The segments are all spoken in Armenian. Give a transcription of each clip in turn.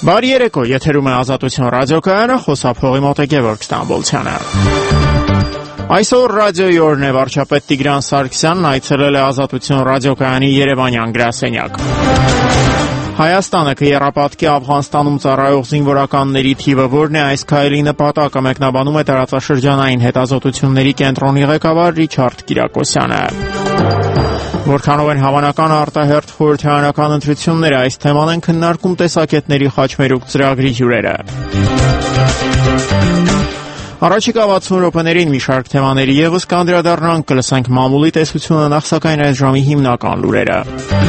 Բարի երեկո, եթերում է Ազատություն ռադիոկայանը, խոսափողի մոտ է Գևորգ Ստամբոլցյանը։ Այսօր ռադիոյի օրն է, վարչապետ Տիգրան Սարգսյանն այցելել է Ազատություն ռադիոկայանի երևանյան գրասենյակ։ Հայաստանը կեռապատկի Աֆղանստանում ծառայող զինվորականների թիվը որն է այս քայլի նպատակը, մեկնաբանում է տարածաշրջանային հետազոտությունների կենտրոնի ղեկավար Ռիչարդ Կիրակոսյանը։ Որքանով են հավանական արտահերթ խորհրդարանական ընտրությունները, այս թեման են քննարկում տեսակետների խաչմերուկ ծրագրի հյուրերը։ Առաջիկա 60 րոպեներին մի շարք թեմաների ևս կանդրադառնանք, կլսենք մամուլի տեսությունը, նախ սակայն այս ժամի հիմնական լուրերը։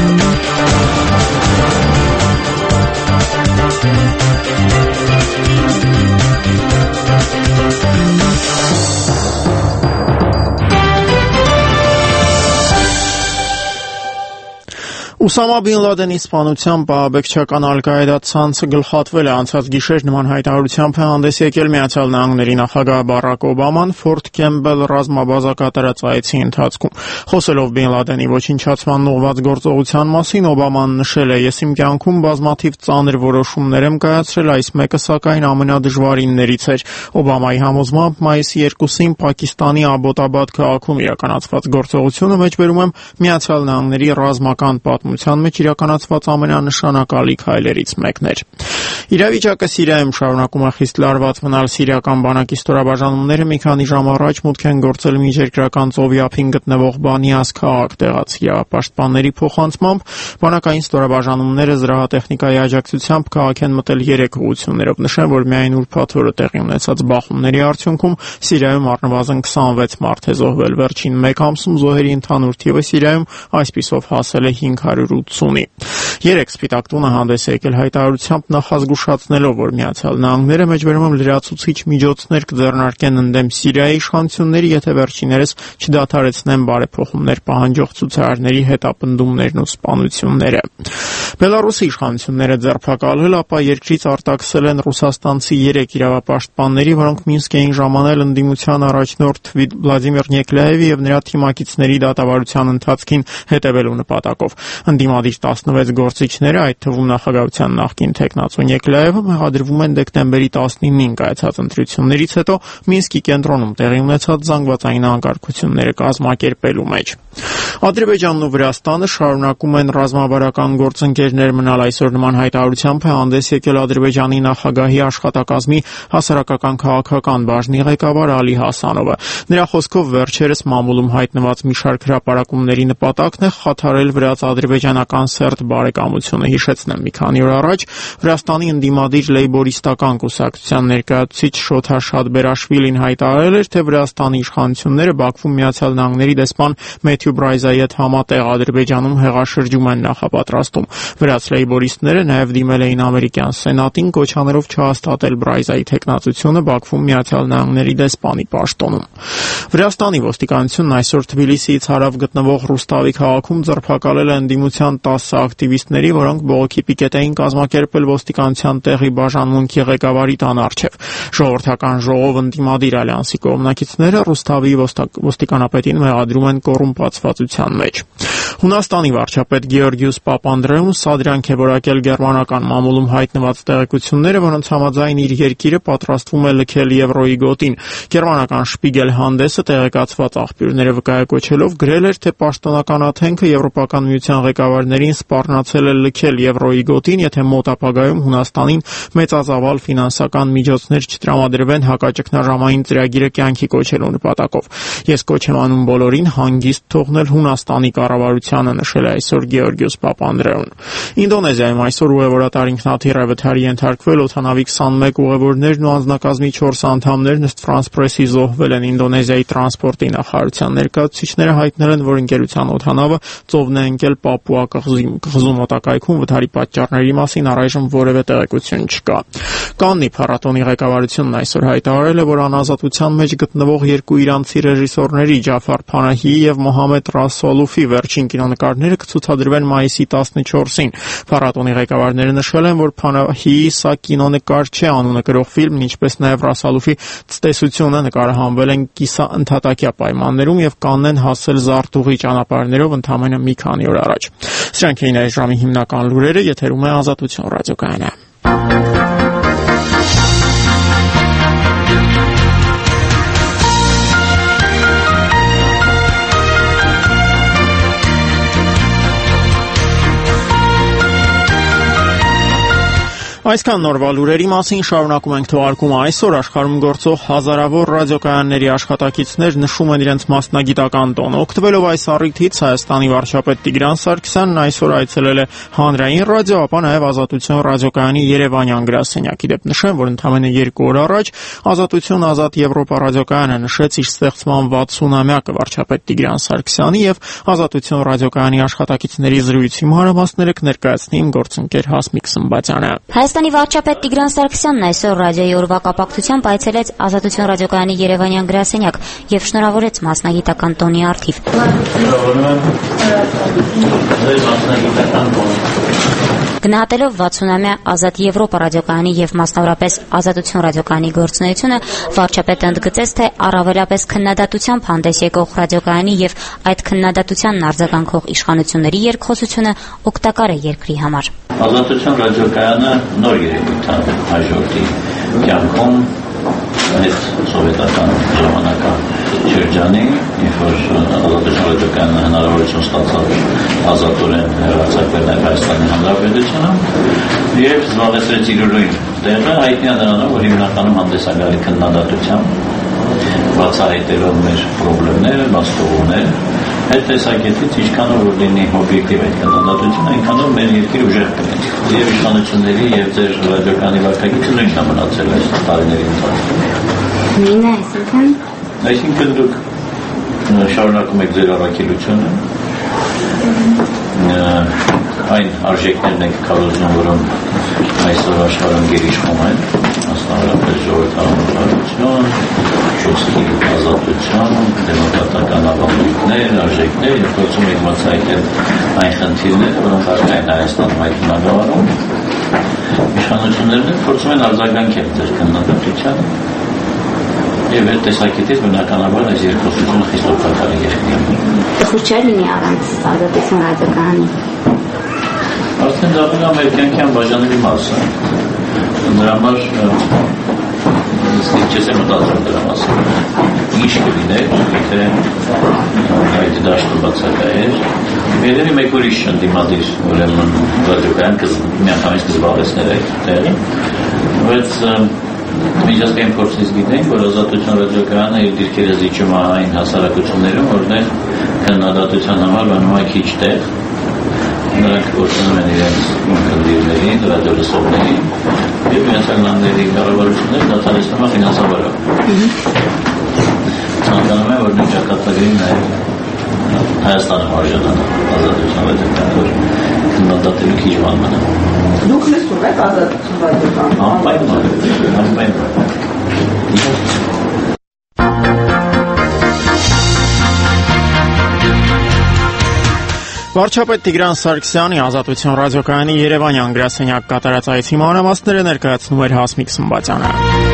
Ուսամա Բին Լադենի սպանությամբ ահաբեկչական Ալ-Կաիդա ցանցը գլխատվել է, անցած գիշեր նման հայտարարությամբ է հանդես եկել Միացյալ Նահանգների նախագահ Բարակ Օբաման Ֆորթ Քեմբել ռազմաբազակատարածայցի ընթացքում։ Խոսելով Բին Լադենի ոչնչացման ուղղված գործողության մասին, Օբաման նշել է. «Ես իմ կյանքում բազմաթիվ ծանր որոշումներ եմ կայացրել, այս մեկը սակայն ամենադժվարիններից էր»։ Օբամայի համոզմամբ մայիսի 2-ին Պակիստանի Աբոտաբադ քաղաքում իրականացված գործողությունը մեջբերում է Միացյալ Նահանգների ռազմական պատմության մեջ իրականացված ամենանշանակալի քայլերից մեկն էր։ Իրավիճակը Սիրիայում շարունակում է խիստ լարված մնալ։ Սիրիական բանակի ստորաբաժանումները մի քանի ժամ առաջ մուտք են գործել միջերկրական ծովի ափին գտնվող Բանիաս քաղաք, տեղացի իրավապաշտպանների փոխանցմամբ բանակային ստորաբաժանումները զրահատեխնիկայի աջակցությամբ քաղաք են մտել 3 ուղղություններով։ Նշեմ, որ միայն ուրբաթ օրը տեղի ունեցած բախումների արդյունքում Սիրիայում առնվազն 26 մարդ է զոհվել։ Վերջին 1 ամսում զոհերի ընդհանուր թիվը Սիրիայում այսպիսով հասել է 580-ի։ 3 Սպիտակ տունը հանդես է եկել հայտարարությամբ նախազգուշացնելով, որ Միացյալ Նահանգները մեջբերում լրացուցիչ միջոցներ կձեռնարկեն ընդդեմ Սիրիայի իշխանությունների, եթե վերջիներս չդադարեցնեն բարեփոխումներ պահանջող ցուցարարների հետապնդումներն ու սպանությունները։ Բելարուսի իշխանությունները ձերբակալել, ապա երկրից արտաքսել են ռուսաստանցի 3 իրավապաշտպանների, որոնք Մինսկ էին ժամանել ընդդիմության առաջնորդ Վլադիմիր Նեկլաևի եւ նրա թիմակիցների դատավարության ընթացքին հետևելու նպատակով։ Ընդդիմադիր 16 գործիչները, այդ թվում նախագահության նախկին թեկնածու Նեկլաևը, մեղադրվում են դեկտեմբերի 19-ին կայացած ընտրություններից հետո Մինսկի կենտրոնում տեղի ունեցած զանգվածային անկարգությունները կազմակերպելու մեջ։ Ադրբեջանն ու Վրաստանը շարունակում են ռազմավարական գործընկերներ մնալ։ Այսօր նման հայտարարությամբ է հանդես եկել Ադրբեջանի նախագահի աշխատակազմի հասարակական քաղաքական բաժնի ղեկավար Ալի Հասանովը։ Նրա խոսքով վերջերս մամուլում հայտնված մի շարք հրապարակումների նպատակն է խաթարել վրաց-ադրբեջանական սերտ բարեկամությունը։ Հիշեցնեմ, մի քանի օր առաջ Վրաստանի ընդդիմադիր լեյբորիստական կուսակցության ներկայացուցիչ Շոթա Շադբերաշվիլին հայտարարել էր, թե Վրաստանի իշխանությունները Բաքվում Միացյալ Նահանգների դեսպան Մեթյու Բրայզայի հետ համատեղ Ադրբեջանում հեղաշրջում են նախապատրաստում։ Վրաց լեյբորիստները նաև դիմել էին ամերիկյան սենատին, կոչանելով չհաստատել Բրայզայի թեկնածությունը Բաքվում Միացյալ Նահանգների դեսպանի պաշտոնում։ Վրաստանի ոստիկանությունն այսօր Թբիլիսիից հարավ գտնվող Ռուստավի քաղաքում ձերբակալել է ընդդիմության 10 ակտիվիստների, որոնք բողոքի պիկետ էին կազմակերպել ոստիկանության տեղի բաժանմունքի ղեկավարի տան առջև։ Ժողովրդական ժողով ընդդիմադիր ալյանսի կողմնակիցները Ռուստավի ոստիկանապետին մեղադրում են կոռումպացվածության մեջ։ Հունաստանի վարչապետ Գեորգիուս Պապանդրեուն սադրանք է որակել գերմանական մամուլում հայտնված տեղեկությունները, որոնց համաձայն իր երկիրը պատրաստվում է լքել Եվրոյի գոտին։ Գերմանական Շպիգել հանդեսը տեղեկացված աղբյուրները վկայակոչելով գրել էր, թե պաշտոնական աթենքը Եվրոպական միության ղեկավարներին սպառնացել է լքել Եվրոյի գոտին, եթե մոտ ապագայում Հունաստանին մեծածավալ ֆինանսական միջոցներ չտրամադրվեն հակաճգնաժամային ծրագիրը կյանքի կոչելու նպատակով։ Ես կոչ եմ անում բոլորին հանգիստ թողնել Հունաստանի կառավարությանը, նշել է այսօր Գեորգիուս Պապանդրեուն։ Ինդոնեզիայում այսօր ուղևորատար ինքնաթիռ է վթարի ենթարկվել, օդանավի 21 ուղևորներն ու անձնակազմի 4 անդամներն ըստ France Press-ի զոհվել են։ Ինդոնեզիայի տրանսպորտի նախարարության ներկայացուցիչները հայտնել են, որ ընկերության օդանավը ծովն է ընկել Պապուա կղզու մոտակայքում, վթարի պատճառների մասին առայժմ որևէ տեղեկություն չկա։ Կաննի փառատոնի ղեկավարությունն այսօր հայտարարել է, որ անազատության մեջ գտնվող 2 իրանցի ռեժիսորների Ջաֆար Փանահիի եւ Մոհամեդ Ռասոլուֆի վերջին կինոնկարները կցուցադրվեն մայիսի 14-ին։ Փառատոնի ղեկավարները նշել են, որ Փանահիի «Սա կինոնկար չէ» անունը կրող ֆիլմն, ինչպես նաև Ռասալուֆի «Ցտեսությունը» նկարահանվել են կիսաընդհատակյա պայմաններում եւ կանեն հասել զարտուղի ճանապարհներով ընդամենը մի քանի օր առաջ։ Սրանք էին այս ժամի հիմնական լուրերը, եթերում է Ազատություն ռադիոկայանը։ Այսքան նորվա լուրերի մասին շարունակում ենք թողարկումը այսօր աշխարհում գործող հազարավոր ռադիոկայանների աշխատակիցներ նշում են իրենց մասնագիտական տոնը։ Օգտվելով այս առիթից Հայաստանի վարչապետ Տիգրան Սարգսյանն այսօր այցելել է հանրային ռադիո, ապա նաև Ազատություն ռադիոկայանի Երևանյան գրասենյակ։ Իդեպ նշեմ, որ ընդամենը 2 օր առաջ Ազատություն Ազատ Եվրոպա ռադիոկայանը նշեց իր ստեղծման 60-ամյակը վարչապետ Տիգրան Սարգսյանի եւ Ազատություն ռադիոկայանի աշխատակիցների զրույցի մանրամասները կներկայացնի իմ գործընկեր Հասմիկ Սմբատյանը։ Հայաստանի վարչապետ Տիգրան Սարգսյանն այսօր ռադիոյի օրվա կապակցությամբ այցելեց Ազատություն ռադիոկայանի Երևանյան գրասենյակ եւ շնորհավորեց մասնագիտական տոնի առթիվ։ Գնահատելով 60-ամյա Ազատ Եվրոպա ռադիոկայանի եւ մասնավորապես Ազատություն ռադիոկայանի գործունեությունը, վարչապետը ընդգծեց, թե առավելապես քննադատությամբ հանդես եկող ռադիոկայանի եւ այդ քննադատությանն արձագանքող իշխանությունների երկխոսությունը օգտակար է երկրի համար։ Ազատություն ռադիոկայանը նոր երևույթ է հաջորդի կյանքում այդ սովետական ժամանական շրջանի, երբ որ Ազատություն ռադիոկայանը հնարավորություն ստացավ ազատորեն հեռարձակվել նաև Հայաստանի Հանրապետությունում եւ զբաղեցրեց իր ուրույն տեղը, հայտնի է նրանով, որ հիմնականում հանդես է գալի քննադատությամբ, բացահայտելով մեր խնդիրները, բացթողումները, այդ տեսակետից ինչքանով որ լինի օբյեկտիվ այդ քննադատությունը, այնքանով մեր երկիր ուժեղ կլինի։ Եվ իշխանությունների եւ ձեր ռադիոկայանի վարքագիծը նույնն է մնացել այս տարիների ընթացքում։ Նույնն է, այսինքն դուք շարունակում եք ձեր առաքելությունը, այն արժեքներն եք քարոզնում, որոնք այսօր աշխարհում գերիշխում են, մասնավորապես ժողովրդավարություն, շոշքի ազատություն, դեմոկրատական ավանդույթներ, արժեքներ, եւ փորձում եք բացահայտել այն խնդիրները, որոնք առկա են Հայաստանում այդ բնակավարում։ Իշխանություններն փորձում են արձագանքել ձեր քննադատությանը եւ այդ տեսակետից բնականաբար այս երկխոսությունը խիստ օգտակար է երկրի։ Խուր չէ լինի առանց Ազատություն ռադիոկայանի։ Արդեն դա մեր կյանքի անբաժանելի մաս է։ Նրա համար չես մտածում դրա մասին։ Ինչ կլիներ, եթե այդ դաշտը բացակայեր։ Երևի մեկ ուրիշ ընդդիմադիր ուրեմն ռադիոկայան միանգամից կզբաղեցներ այդ տեղը, բայց միջազգային փորձից գիտենք, որ Ազատություն ռադիոկայանը իր դիրքերը զիջում է այն հասարակություններում, որտեղ քննադատության համար մնում է քիչ տեղ, նրանք գործում են իրենց խնդիրներին, ռադիոլսողներին եւ Միացյալ Նահանգների կառավարությունները դադարեցնում են ֆինանսավորը։ Ցանկանում եմ, որ նույն ճակատագրին նաև Հայաստանում արժանանա Ազատություն ռադիոկայանը, որ քննադատելու քիչ բան մնա։ Դուք լսում եք Ազատություն ռադիոկայանը։ Անպայման։ Վարչապետ Տիգրան Սարգսյանի Ազատություն ռադիոկայանի Երևանյան գրասենյակ կատարած այցի մանրամասները ներկայացնում էր Հասմիկ Սմբատյանը։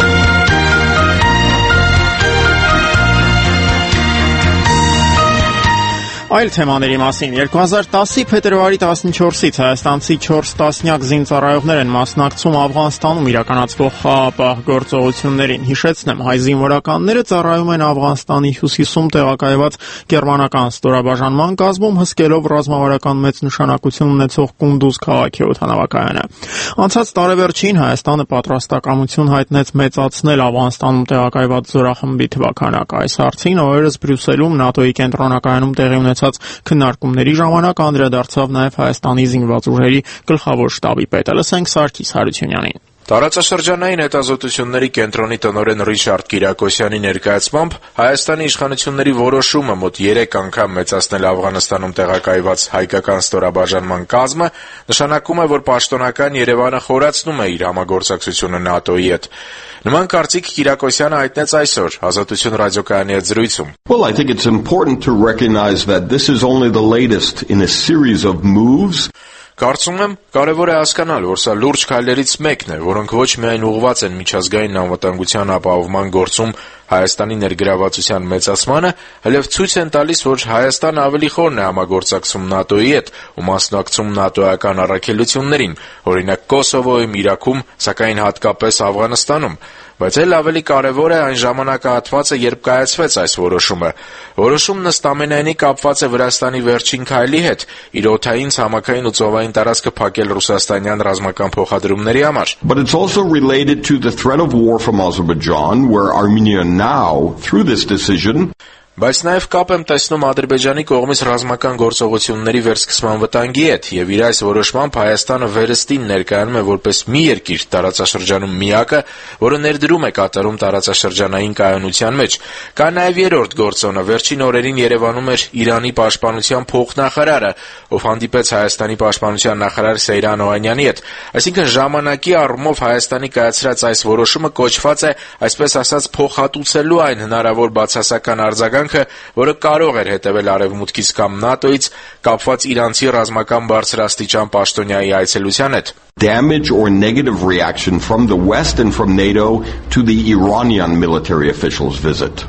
Այլ թեմաների մասին 2010-ի փետրվարի 14-ից հայաստանցի 4 տասնյակ զինծառայողներ են մասնակցում Աֆղանստանում իրականացվող խաղաղապահ գործողություններին։ Հիշեցնեմ, հայ զինվորականները ծառայում են Աֆղանստանի հյուսիսում տեղակայված գերմանական ստորաբաժանման կազմում, հսկելով ռազմավարական մեծ նշանակություն ունեցող Կունդուզ քաղաքի օդանավակայանը։ Անցած տարեվերջին Հայաստանը պատրաստակամություն հայտնեց մեծացնել Աֆղանստանում տեղակայված զորախմբի թվաքանակը։ Այս հարցին օրերս Բրյուսելում ՆԱՏՕ-ի կենտրոնակայանում տեղի ունեցած քննարկումների ժամանակ անդրադարձավ նաև Հայաստանի զինված ուժերի գլխավոր շտաբի պետը։ Լսենք Սարգիս Հարությունյանին։ Տարածաշրջանային հետազոտությունների կենտրոնի տնօրեն Ռիչարդ Կիրակոսյանի ներկայացմամբ Հայաստանի իշխանությունների որոշումը մոտ 3 անգամ մեծացնել Աֆղանստանում տեղակայված հայկական ստորաբաժանման կազմը նշանակում է, որ պաշտոնական Երևանը խորացնում է իր համագործակցությունը ՆԱՏՕ-ի հետ։ Նման կարծիք Կիրակոսյանը հայտնեց այսօր Ազատություն ռադիոկայանի հետ զրույցում։ Well, I think it's important to recognize that this is only the latest in a series of moves. Կարծում եմ, կարևոր է հասկանալ, որ սա լուրջ քայլերից մեկն է, որոնք ոչ միայն ուղղված են միջազգային անվտանգության ապահովման գործում Հայաստանի ներգրավվածության մեծացմանը, այլև ցույց են տալիս, որ Հայաստանը ավելի խորն է համագործակցում ՆԱՏՕ-ի հետ ու մասնակցում ՆԱՏՕ-ական առաքելություններին, օրինակ Կոսովոյում, Իրաքում, սակայն հատկապես Աֆղանստանում։ Բայց էլ ավելի կարևոր է այն ժամանակահատվածը, երբ կայացվեց այս որոշումը։ Որոշումն ըստ ամենայնի կապված է Վրաստանի վերջին քայլի հետ՝ իր օդային, ցամաքային ու ծովային տարածքը փակել ռուսաստանյան ռազմական փոխադրումների համար։ But it's also related to the threat of war from Azerbaijan, where Armenia now, through this decision, Բայց նաև կապ եմ տեսնում Ադրբեջանի կողմից ռազմական գործողությունների վերսկսման վտանգի հետ, եւ իր այս որոշմամբ Հայաստանը վերստին ներկայանում է որպես մի երկիր տարածաշրջանում միակը, որը ներդրում է կատարում տարածաշրջանային կայունության մեջ։ Կա նաև երրորդ գործոնը։ Վերջին օրերին Երևանում էր Իրանի պաշտպանության փոխնախարարը, ով հանդիպեց Հայաստանի պաշտպանության նախարար Սեյրան Օհանյանի հետ։ Այսինքն ժամանակի առումով Հայաստանի կայացրած այս որոշումը կոչված է, այսպես ասած, փոխհատուցելու այն հնարավոր բացասական արձագանքը, որը կարող էր հետևել Արևմուտքից կամ ՆԱՏՕ-ից կապված իրանցի ռազմական բարձրաստիճան պաշտոնյայի այցելության հետ։ Damage or negative reaction from the West and from NATO to the Iranian military officials' visit.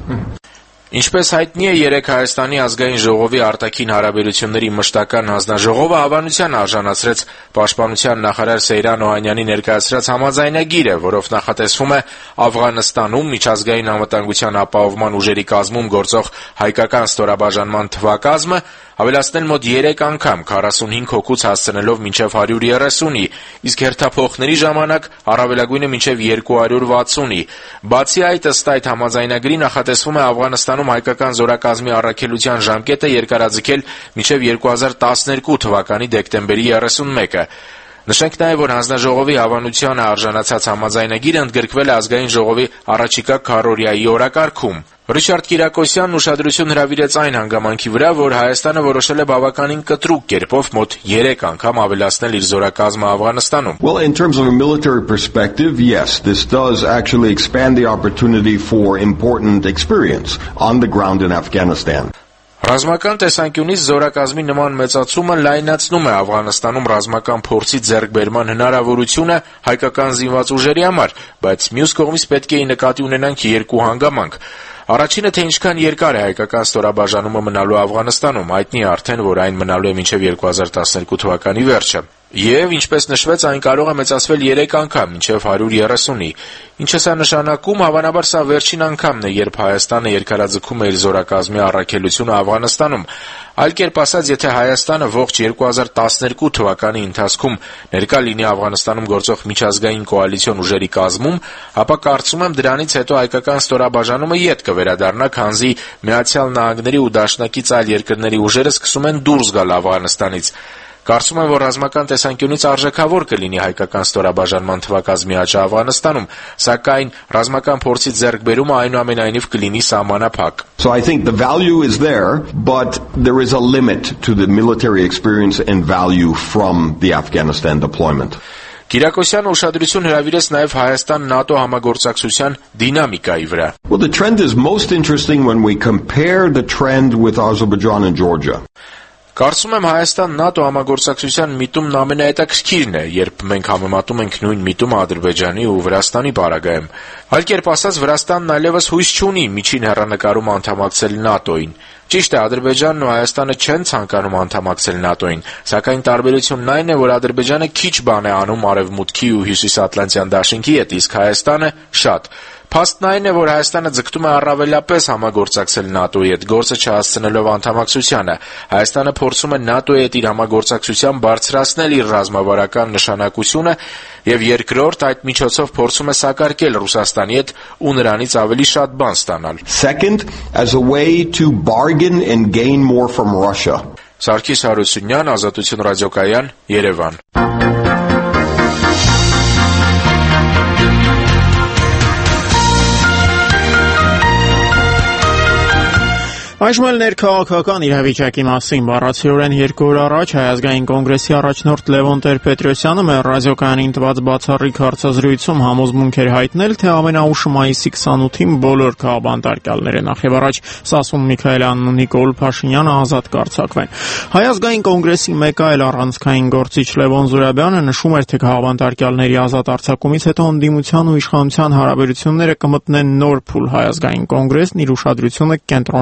Ինչպես հայտնի է, երեկ Հայաստանի ազգային ժողովի արտաքին հարաբերությունների մշտական հանձնաժողովը հավանության արժանացրեց պաշտպանության նախարար Սեյրան Օհանյանի ներկայացրած համաձայնագիրը, որով նախատեսվում է Աֆղանստանում միջազգային անվտանգության ապահովման ուժերի կազմում գործող հայկական ստորաբաժանման թվակազմը ավելացնել մոտ 3 անգամ 45 հոգուց հասցնելով մինչև 130-ի, իսկ հերթափոխների ժամանակ առավելագույնը մինչև 260-ի։ Բացի այդ, ըստ այդ համաձայնագրի նախատեսվում է Աֆղանստանում հայկական զորակազմի առաքելության ժամկետը երկարաձգել մինչև 2012 թվականի դեկտեմբերի 31-ը։ Նշենք նաև, որ հանձնաժողովի հավանությանը արժանացած համաձայնագիրը ընդգրկվել է ազգային ժողովի առաջիկա քառօրյայի օրակարգում։ Ռիչարդ Կիրակոսյանն ուշադրություն հրավիրեց այն հանգամանքի վրա, որ Հայաստանը որոշել է բավականին կտրուկ կերպով մոտ 3 անգամ ավելացնել իր զորակազմը Աֆղանստանում։ Well, in terms of a military perspective, yes, this does actually expand the opportunity for important experience on the ground in Afghanistan. Ռազմական տեսանկյունից զորակազմի նման մեծացումը լայնացնում է Աֆղանստանում ռազմական փորձի ձեռքբերման հնարավորությունը հայկական զինված ուժերի համար, բայց մյուս կողմից պետք է նկատի ունենանք երկու հանգամանք։ Առաջինը, թե ինչքան երկար է հայկական ստորաբաժանումը մնալու Աֆղանստանում, հայտնի է արդեն, որ այն մնալու է մինչև 2012 թվականի վերջը։ Եվ, ինչպես նշվեց, այն կարող է մեծացվել 3 անգամ, մինչև 130-ի։ Ինչը սա նշանակում, հավանաբար սա վերջին անգամն է, երբ Հայաստանը երկարաձգում է իր զորակազմի առաքելությունը Աֆղանստանում։ Այլ կերպ ասած, եթե Հայաստանը ողջ 2012 թվականի ընթացքում ներկա լինի Աֆղանստանում գործող միջազգային կոալիցիոն ուժերի կազմում, ապա կարծում եմ դրանից հետո հայկական ստորաբաժանումը ետ կվերադառնա, քանզի Միացյալ Նահանգների ու դաշնակից այլ երկրների ուժերը սկսում են դուրս գալ Աֆղանստանից։ Կարծում եմ, որ ռազմական տեսանկյունից արժեքավոր կլինի հայկական ստորաբաժանման թվակազմի աճը Աֆղանստանում, սակայն ռազմական փորձի ձեռքբերումը այնուամենայնիվ կլինի սահմանափակ։ So I think the value is there, but there is a limit to the military experience and value from the Afghanistan deployment. Կիրակոսյանը ուշադրություն հրավիրեց նաև Հայաստան-ՆԱՏՕ համագործակցության դինամիկայի վրա։ Well, the trend is most interesting when we compare the trend with Azerbaijan and Georgia. Կարծում եմ Հայաստան-ՆԱՏՕ համագործակցության միտումն ամենահետաքրքիրն է, երբ մենք համեմատում ենք նույն միտումը Ադրբեջանի ու Վրաստանի պարագայում։ Այլ կերպ ասած, Վրաստանն այլևս հույս չունի միջին հեռանկարում անդամակցել ՆԱՏՕ-ին։ Ճիշտ է, Ադրբեջանն ու Հայաստանը չեն ցանկանում անդամակցել ՆԱՏՕ-ին, սակայն տարբերությունն այն է, որ Ադրբեջանը քիչ բան է անում Արևմուտքի ու Հյուսիսատլանտյան դաշինքի հետ, իսկ Հայաստանը շատ։ Փաստն այն է, որ Հայաստանը ձգտում է առավելապես համագործակցել ՆԱՏՕ-ի հետ, գործը չհասցնելով անդամակցությանը։ Հայաստանը փորձում է ՆԱՏՕ-ի հետ իր համագործակցության բարձրացնել իր ռազմավարական նշանակությունը եւ երկրորդ այդ միջոցով փորձում է սակարկել Ռուսաստանի հետ ու նրանից ավելի շատ բան ստանալ։ Second, as a way to bargain and gain more from Russia. Սարգիս Հարությունյան, Ազատություն ռադիոկայան, Երևան։ Այժմ էլ ներքաղաքական իրավիճակի մասին բառացիորեն 2 օր առաջ Հայ ազգային կոնգրեսի առաջնորդ Լևոն Տեր-Պետրոսյանը մեր ռադիոկայանին տված բացառիկ հարցազրույցում համոզմունք էր հայտնել, թե ամենաուշ մայիսի 28-ին բոլոր քաղաքապետարները նախևառաջ Սասուն Միքայելյանն ու Նիկոլ Փաշինյանը ազատ կարձակվեն։ Հայ ազգային կոնգրեսի մեկ այլ առանցքային գործիչ Լևոն Զուրաբյանը նշում էր, թե քաղաքապետարների ազատ արձակումից հետո ընդդիմության ու իշխանության հարաբերությունները կմտնեն նոր փուլ։ Հայ ազգային կոնգրեսն իր ուշադրությունը կենտրոնացնի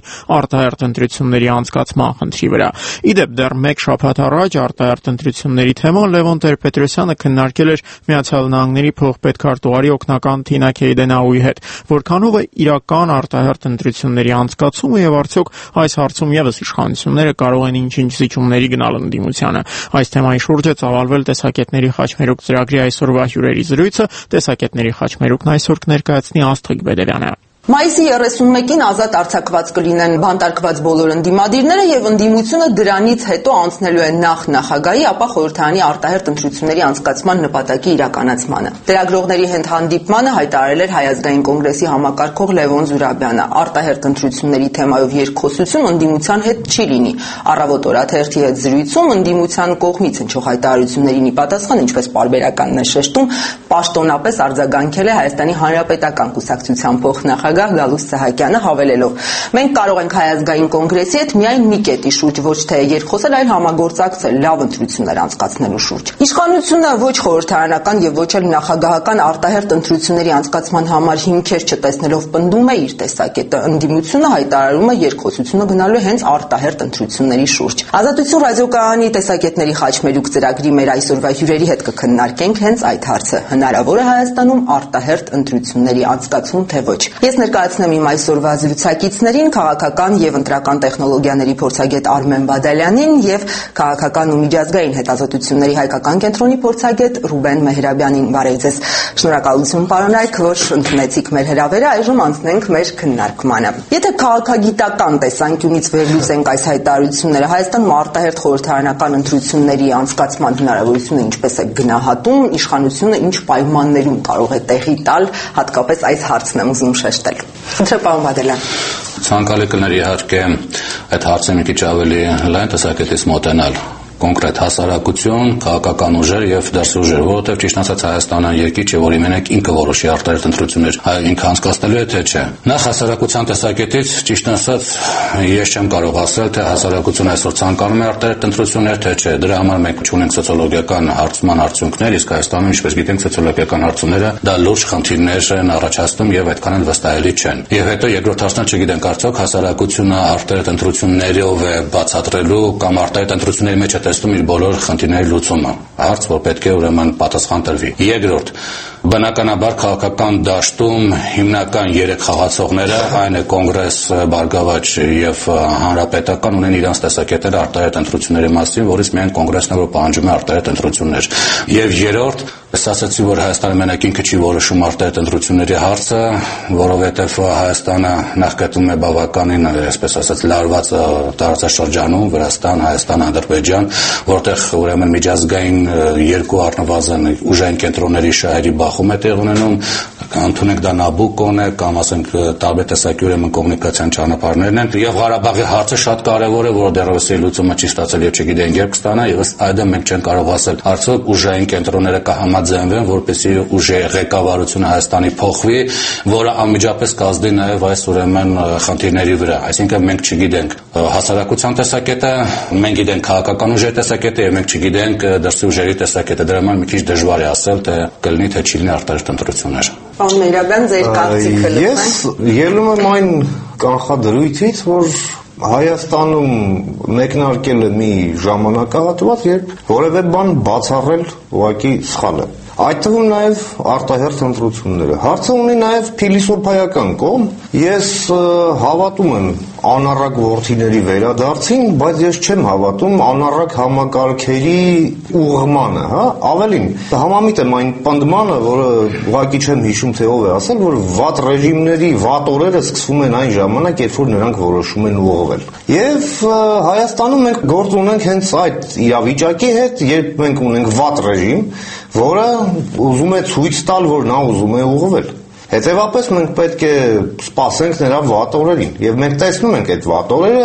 արտահերթ ընտրությունների անցկացման խնդրի վրա։ Իդեպ դեռ մեկ շաբաթ առաջ արտահերթ ընտրությունների թեման Լևոն Տեր-Պետրոսյանը քննարկել էր Միացյալ Նահանգների փոխպետքարտուղարի օգնական Թինա Քեյդենաուի հետ, որքանով է իրական արտահերթ ընտրությունների անցկացումը եւ արդյոք այս հարցում եւս իշխանությունները կարող են ինչ-ինչ զիջումների գնալ ընդդիմությանը։ Այս թեմայի շուրջ է ծավալվել տեսակետների խաչմերուկ ծրագրի այսօրվա հյուրերի զրույցը, տեսակետների խաչմերուկն այսօր կներկայացնի Աստղիկ Բեդերյանը։ Մայիսի 31-ին ազատ արձակված կլինեն բանտարկված բոլոր ընդդիմադիրները եւ ընդդիմությունը դրանից հետո անցնելու է նախ նախագահի, ապա խորհրդարանի արտահերթ ընտրությունների անցկացման նպատակի իրականացմանը։ Լրագրողների հետ հանդիպմանը հայտարարել էր Հայ ազգային կոնգրեսի համակարգող Լևոն Զուրաբյանը։ Արտահերթ ընտրությունների թեմայով երկխոսություն ընդդիմության հետ չի լինի։ Առավոտ օրաթերթի հետ զրույցում ընդդիմության կողմից հնչող հայտարարություններին ի պատասխան, ինչպես պարբերականն է շեշտում, պաշտոնապես արձագանքել է Հայաստանի Հանրապետական կուսակցության փոխնախագահ Գալուստ Սահակյանը, հավելելով. «Մենք կարող ենք Հայ ազգային կոնգրեսի հետ միայն մի կետի շուրջ ոչ թե երկխոսել, այլ համագործակցել լավ ընտրություններ անցկացնելու շուրջ»։ Իշխանությունը ոչ խորհրդարանական եւ ոչ էլ նախագահական արտահերթ ընտրությունների անցկացման համար հիմքեր չտեսնելով պնդում է իր տեսակետը։ Ընդդիմությունը հայտարարում է երկխոսությունը գնալու է հենց արտահերթ ընտրությունների շուրջ։ Ազատություն ռադիոկայանի տեսակետների խաչմերուկ ծրագրի մեր այսօրվա հյուրերի հետ կքննարկենք հենց այդ հարցը. հնարավոր է Հայաստանում արտահերթ ընտրությունների անցկացում թե ոչ։ Ես ներկայացնեմ իմ այսօրվա զրուցակիցներին, քաղաքական եւ ընտրական տեխնոլոգիաների փորձագետ Արմեն Բադալյանին եւ քաղաքական ու միջազգային հետազոտությունների հայկական կենտրոնի փորձագետ Ռուբեն Մեհրաբյանին։ Բարև ձեզ։ Շնորհակալություն պարոնայք, որ ընդունեցիք մեր հրավերը։ Այժմ անցնենք մեր քննարկմանը։ Եթե քաղաքագիտական տեսանկյունից վերլուծենք այս հայտարարությունները, Հայաստանում արտահերթ խորհրդարանական ընտրությունների անցկացման հնարավորությունը ինչպես է գնահատում, իշխանությունը ինչ պայմաններում կարող է տեղի տալ, հատկապես այս հարցն եմ ուզում շեշտել։ Պարոն Բադալյան, ցանկալի կներ իհարկե այդ հարցը մի քիչ ավելի լայն տեսակետից մոտենալ։ Կոնկրետ հասարակություն, քաղաքական ուժեր եւ դրսի ուժեր, որովհետեւ ճիշտ ասած Հայաստանը երկիր չէ, որի մենակ ինքը որոշի արտահերթ ընտրություններ ինքը անցկացնելու է թե չէ։ Նախ հասարակության տեսակետից ճիշտ ասած ես չեմ կարող ասել, թե հասարակությունը այսօր ցանկանում է արտահերթ ընտրություններ թե չէ։ Դրա համար մենք ունենք սոցիոլոգիական հարցման արդյունքներ, իսկ Հայաստանում, ինչպես գիտենք, սոցիոլոգիական հարցումները դա լուրջ խնդիրներ են առաջացնում եւ այդքան էլ վստահելի չեն։ Եվ հետո երկրորդ հարցն չգիտենք արդյոք հասարակությունը արտահերթ ընտրություններով է բացատրելու կամ արտահերթ ընտրությունների մեջ է տեսնում իր բոլոր խնդիրների լուծումը։ Հարց, որ պետք է ուրեմն պատասխան տրվի։ Երկրորդ, բնականաբար քաղաքական դաշտում հիմնական երեք խաղացողները, այն է Կոնգրես, Բարգավաճ եւ Հանրապետական, ունեն իրենց տեսակետները արտահերթ ընտրությունների մասին, որից միայն Կոնգրեսն է, որ պահանջում է արտահերթ ընտրություններ։ Եվ երրորդ, ասացի, որ Հայաստանը մենակ ինքը չի որոշում արտահերթ ընտրությունների հարցը, որովհետեւ Հայաստանը նախկետում է բավականին, այսպես ասած, լարված տարածաշրջանում, Վրաստան, Հայաստան, Ադրբեջան, որտեղ ուրեմն միջազգային երկու առնվազն ուժային կենտրոնների շահերի բախում է տեղ ունենում, ընդունենք դա Նաբուկոն է կամ ասենք տարբեր տեսակի ուրեմն կոմունիկացիոն ճանապարհներն են, եւ Ղարաբաղի հարցը շատ կարեւոր է, որ դեռևս լուծումը չի ստացել եւ չգիտեն երբ կստանա, եւ ըստ այդմ մենք չենք կարող ասել արդյոք ուժային կենտրոնները կհամաձայնվեն, որպեսզի ուժի ղեկավարությունը Հայաստանի փոխվի, որը անմիջապես կազդի նաեւ այս ուրեմն խնդիրների վրա։ Այսինքն մենք չգիտենք հասարակության տեսակետը, մենք գիտենք քաղաքական ուժերի տեսակետը եւ մենք չգիտենք դրսի ուժերի տեսակետը։ Դրա համար մի քիչ դժվար է ասել, թե կլինի թե չի լինի արտահերթ ընտրություններ։ Պարոն Մեհրաբյան, ձեր կարծիքը Ես ելնում եմ այն կանխադրույթից, որ Հայաստանում մեկնարկել է մի ժամանակահատված, երբ որևէ բան բացառել ուղղակի սխալ է։ Այդ թվում նաև արտահերթ ընտրությունները։ Հարցը ունի նաև փիլիսոփայական կողմ։ Ես հավատում եմ անառակ որդիների վերադարձին, բայց ես չեմ հավատում անառակ համակարգերի ուղղմանը, հա, ավելին համամիտ եմ այն պնդմանը, որը ուղղակի չեմ հիշում թե ով է ասել, որ վատ ռեժիմների վատ օրերը սկսվում են այն ժամանակ, երբ որ նրանք որոշում են ուղղվել։ Եվ Հայաստանում մենք գործ ունենք հենց այդ իրավիճակի հետ, երբ մենք ունենք վատ ռեժիմ, որը ուզում է ցույց տալ, որ նա ուզում է ուղղվել։ Հետևաբար մենք պետք է սպասենք նրա վատ օրերին, եւ մենք տեսնում ենք այդ վատ օրերը,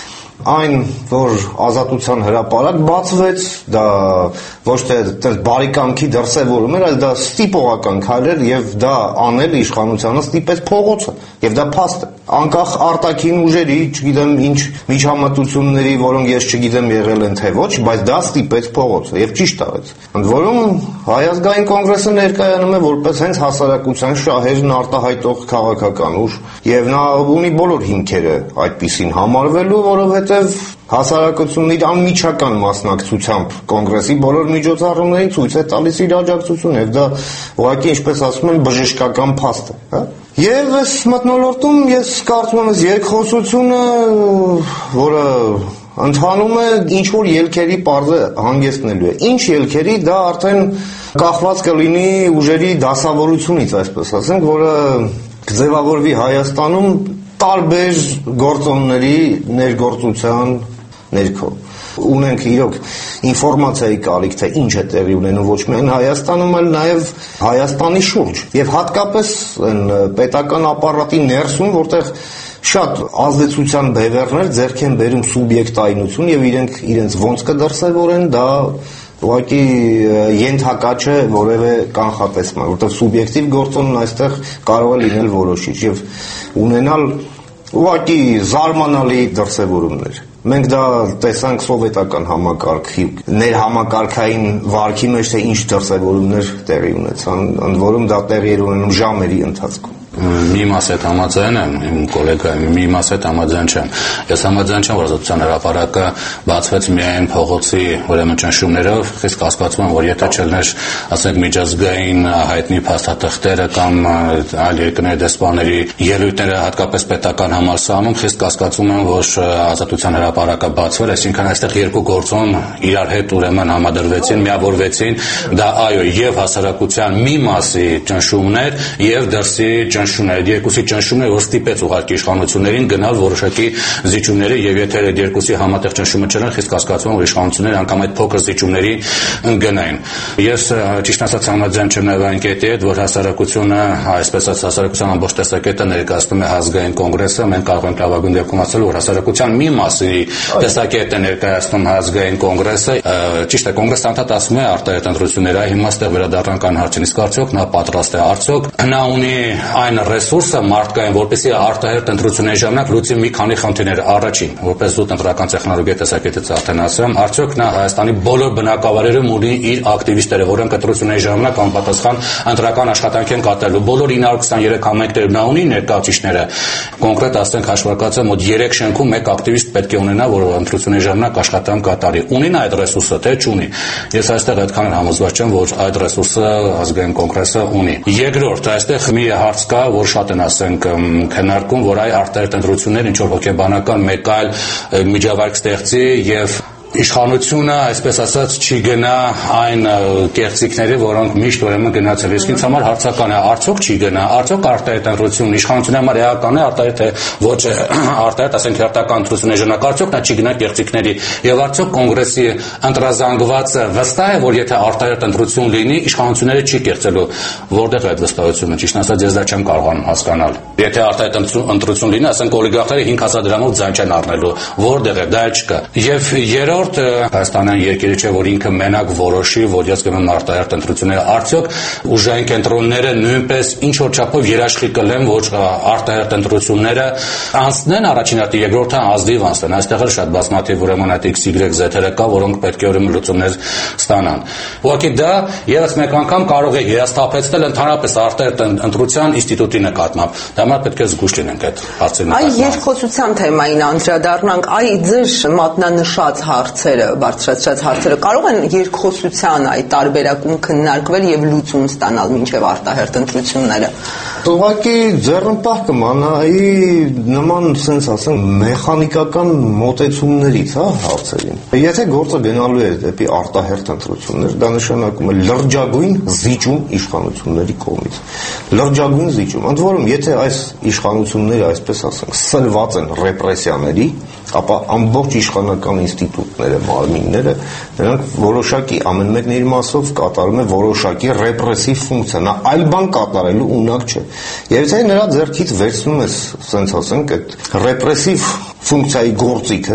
այն, որ ազատության հրապարակ բացվեց, դա ոչ թե բարիկամքի դրսևորում էր, այլ դա ստիպողական քայլ էր եւ դա անել իշխանությանը ստիպեց փողոցը եւ դա փաստ է։ Անկախ արտաքին ուժերի, չգիտեմ ինչ միջամտությունների, որոնք ես չգիտեմ եղել են թե ոչ, բայց դա ստիպեց փողոցը եւ ճիշտ արեց։ Ընդ որում Հայ ազգային կոնգրեսը ներկայանում է որպես հենց հասարակության շահերն արտահայտող քաղաքական ուժ, եւ նա ունի բոլոր հիմքերը այդպիսին համարվելու, որովհետեւ հասարակությունն իր անմիջական մասնակցությամբ կոնգրեսի բոլոր միջոցառումներին ցույց է տալիս իր աջակցությունը, եւ դա ուղղակի, ինչպես ասում են, բժշկական փաստ է, հա։ Եվ այս մթնոլորտում ես կարծում եմ, այս երկխոսությունը, որը ընթանում է ինչ որ ելքերի պարզը հանգեցնելու է։ Ինչ ելքերի, դա արդեն կախված կլինի ուժերի դասավորությունից, այսպես ասենք, որը կձևավորվի Հայաստանում տարբեր գործոնների ներգործության ներքո։ Ունենք իրոք ինֆորմացիայի կարիք, թե ինչ է տեղի ունենում ոչ միայն Հայաստանում, այլ նաև Հայաստանի շուրջ եւ հատկապես այն պետական ապարատի ներսում, որտեղ շատ ազդեցության բևեռներ ձեռք են բերում սուբյեկտայնություն եւ իրենց ոնց կդրսեւորեն, դա ուղղակի ենթակա չէ որևէ կանխատեսման, որտեղ սուբյեկտիվ գործոնն այստեղ կարող է լինել որոշիչ եւ ունենալ ուղղակի զարմանալի դրսևորումներ։ Մենք դա տեսանք սովետական համակարգի ներհամակարգային վարքի մեջ, թե ինչ դրսևորումներ տեղի ունեցան, ընդ որում դա տեղի էր ունենում ժամերի ընթացքում։ Մի մաս հետ համաձայն եմ իմ գոլեգայի, մի մաս հետ համաձայն չեմ։ Ես համաձայն չեմ, որ ազատության հրապարակը բացվեց միայն փողոցի ուրեմն ճնշումներով, խիստ կասկածում եմ, որ եթե չլներ, ասենք, միջազգային հայտնի փաստաթղթերը կամ այլ երկրների դեսպանների ելույթները, հատկապես պետական համալսարանում, խիստ կասկածում եմ, որ ազատության հրապարակը բացվել, այսինքն այստեղ երկու գործոն իրար հետ ուրեմն համադրվեցին, միավորվեցին, դա այո, եւ հասարակության մի մասի ճնշումներ եւ դրսի ճնշումներ, երկուսի ճնշումներ, որ ստիպեց ուղղակի իշխանություններին գնալ որոշակի զիջումների, եւ եթե այդ երկուսի համատեղ ճնշումը չլներ, խիստ կասկածում եմ, որ իշխանությունները անգամ այդ փոքր զիջումների գնային։ Ես ճիշտ ասած համաձայն չեմ նաեւ այն կետի հետ, որ հասարակությունը, այսպես ասած, հասարակության ամբողջ տեսակետը ներկայացնում է ազգային կոնգրեսը, մենք կարող ենք լավագույն դեպքում ասել, որ հասարակության մի մասի տեսակետը ներկայացնում ազգային կոնգրեսը, ճիշտ է, կոնգրեսը անդադ ասում է արտահայտ ընտրություններ, այ հիմա ստեղ վերադառնանք այն հարցին, իսկ արդյոք նա պատրաստ է, արդյոք նա ունի այն ռեսուրսը մարդկային, որպեսզի արտահերթ ընտրությունների ժամանակ լուծի մի քանի խնդիրներ։ Առաջին, որպես զուտ ընտրական տեխնոլոգիա տեսակետից արդեն ասեմ, արդյոք նա Հայաստանի բոլոր բնակավայրերում ունի իր ակտիվիստները, որոնք ընտրությունների ժամանակ անպատասխան ընտրական աշխատանք են կատարելու։ Բոլոր 923 համայնքներում նա ունի ներկայացուցիչները։ Կոնկրետ ասենք հաշվարկածը մոտ 3 շենքում մեկ ակտիվիստ պետք է ունենա, որ ընտրությունների ժամանակ աշխատանք կատարի։ Ունի նա այդ ռեսուրսը, թե չունի։ Ես այստեղ այդքան համոզված չեմ, որ այդ ռեսուրսը ազգային կոնգրեսը ունի։ Երկրորդ, այստեղ մի հարց կա, որ շատ են ասենք քննարկում, որ այ արտահայտ ընտրություններ ինչ որ հոգեբանական մեկ այլ միջավայր ստեղծի եւ իշխանությունը, այսպես ասած, չի գնա այն կեղծիքների, որոնք միշտ ուրեմն գնացել։ Իսկ ինձ համար հարցական է, արդյոք չի գնա, արդյոք արտահայտ ընտրություն իշխանությունը համար էական է, արտահայտ է, ոչ արտահայտ, ասենք, հերթական ընտրությունների ժամանակ, արդյոք նա չի գնա կեղծիքների, եւ արդյոք կոնգրեսի ընտրազանգվածը վստահ է, որ եթե արտահայտ ընտրություն լինի, իշխանությունները չի կեղծելու, որտեղ է այդ վստահությունը, ճիշտ ասած, ես դա չեմ կարողանում հասկանալ։ Եթե արտահայտ ընտրություն լինի, ասենք, օլիգարխները 5000 դրամով ձայն չեն առնելու, որտեղ է, դա չկա։ Եվ երրորդ Հայաստանյան երկիրը չէ, որ ինքը մենակ որոշի, որ ես գնում արտահերթ ընտրությունները, արդյոք ուժային կենտրոնները նույնպես ինչ որ չափով երաշխի կլեն, որ արտահերթ ընտրությունները անցնեն առաջին հերթին, երկրորդը ազդիվ անցնեն։ Այստեղ էլ շատ բազմաթիվ ուրեմն այդ XY-Z-երը կա, որոնք պետք է ուրեմն լուծումներ ստանան։ Ուղղակի դա եւս մեկ անգամ կարող է հիասթափեցնել ընդհանրապես արտահերթ ընտրության ինստիտուտի նկատմամբ։ Դա համար պետք է զգուշ լինենք այդ հարցերի նկատմամբ։ Այ երկխոսության թեմային անդրադառնանք, այ ձեր մատնանշած հարցերը, բարձրացրած հարցերը կարող են երկխոսության այդ տարբերակում քննարկվել եւ լուծում ստանալ մինչեւ արտահերթ ընտրությունները։ Ուղղակի ձեռնպահ կմանայի նման, ասենք ասեմ, մեխանիկական մոտեցումներից, հա, հարցերին։ Եթե գործը գնալու է դեպի արտահերթ ընտրություններ, դա նշանակում է լրջագույն զիջում իշխանությունների կողմից։ Լրջագույն զիջում։ Ընդ որում, եթե այս իշխանությունները, այսպես ասենք, սլված են ռեպրեսիաների, ապա ամբողջ իշխանական ինստիտուտները, մարմինները, նրանք որոշակի ամեն մեկն իր մասով կատարում է որոշակի ռեպրեսիվ ֆունկցիա, նա այլ բան կատարելու ունակ չէ։ Եվ եթե նրա ձեռքից վերցնում ես, ասենք ասենք, այդ ռեպրեսիվ ֆունկցիայի գործիքը,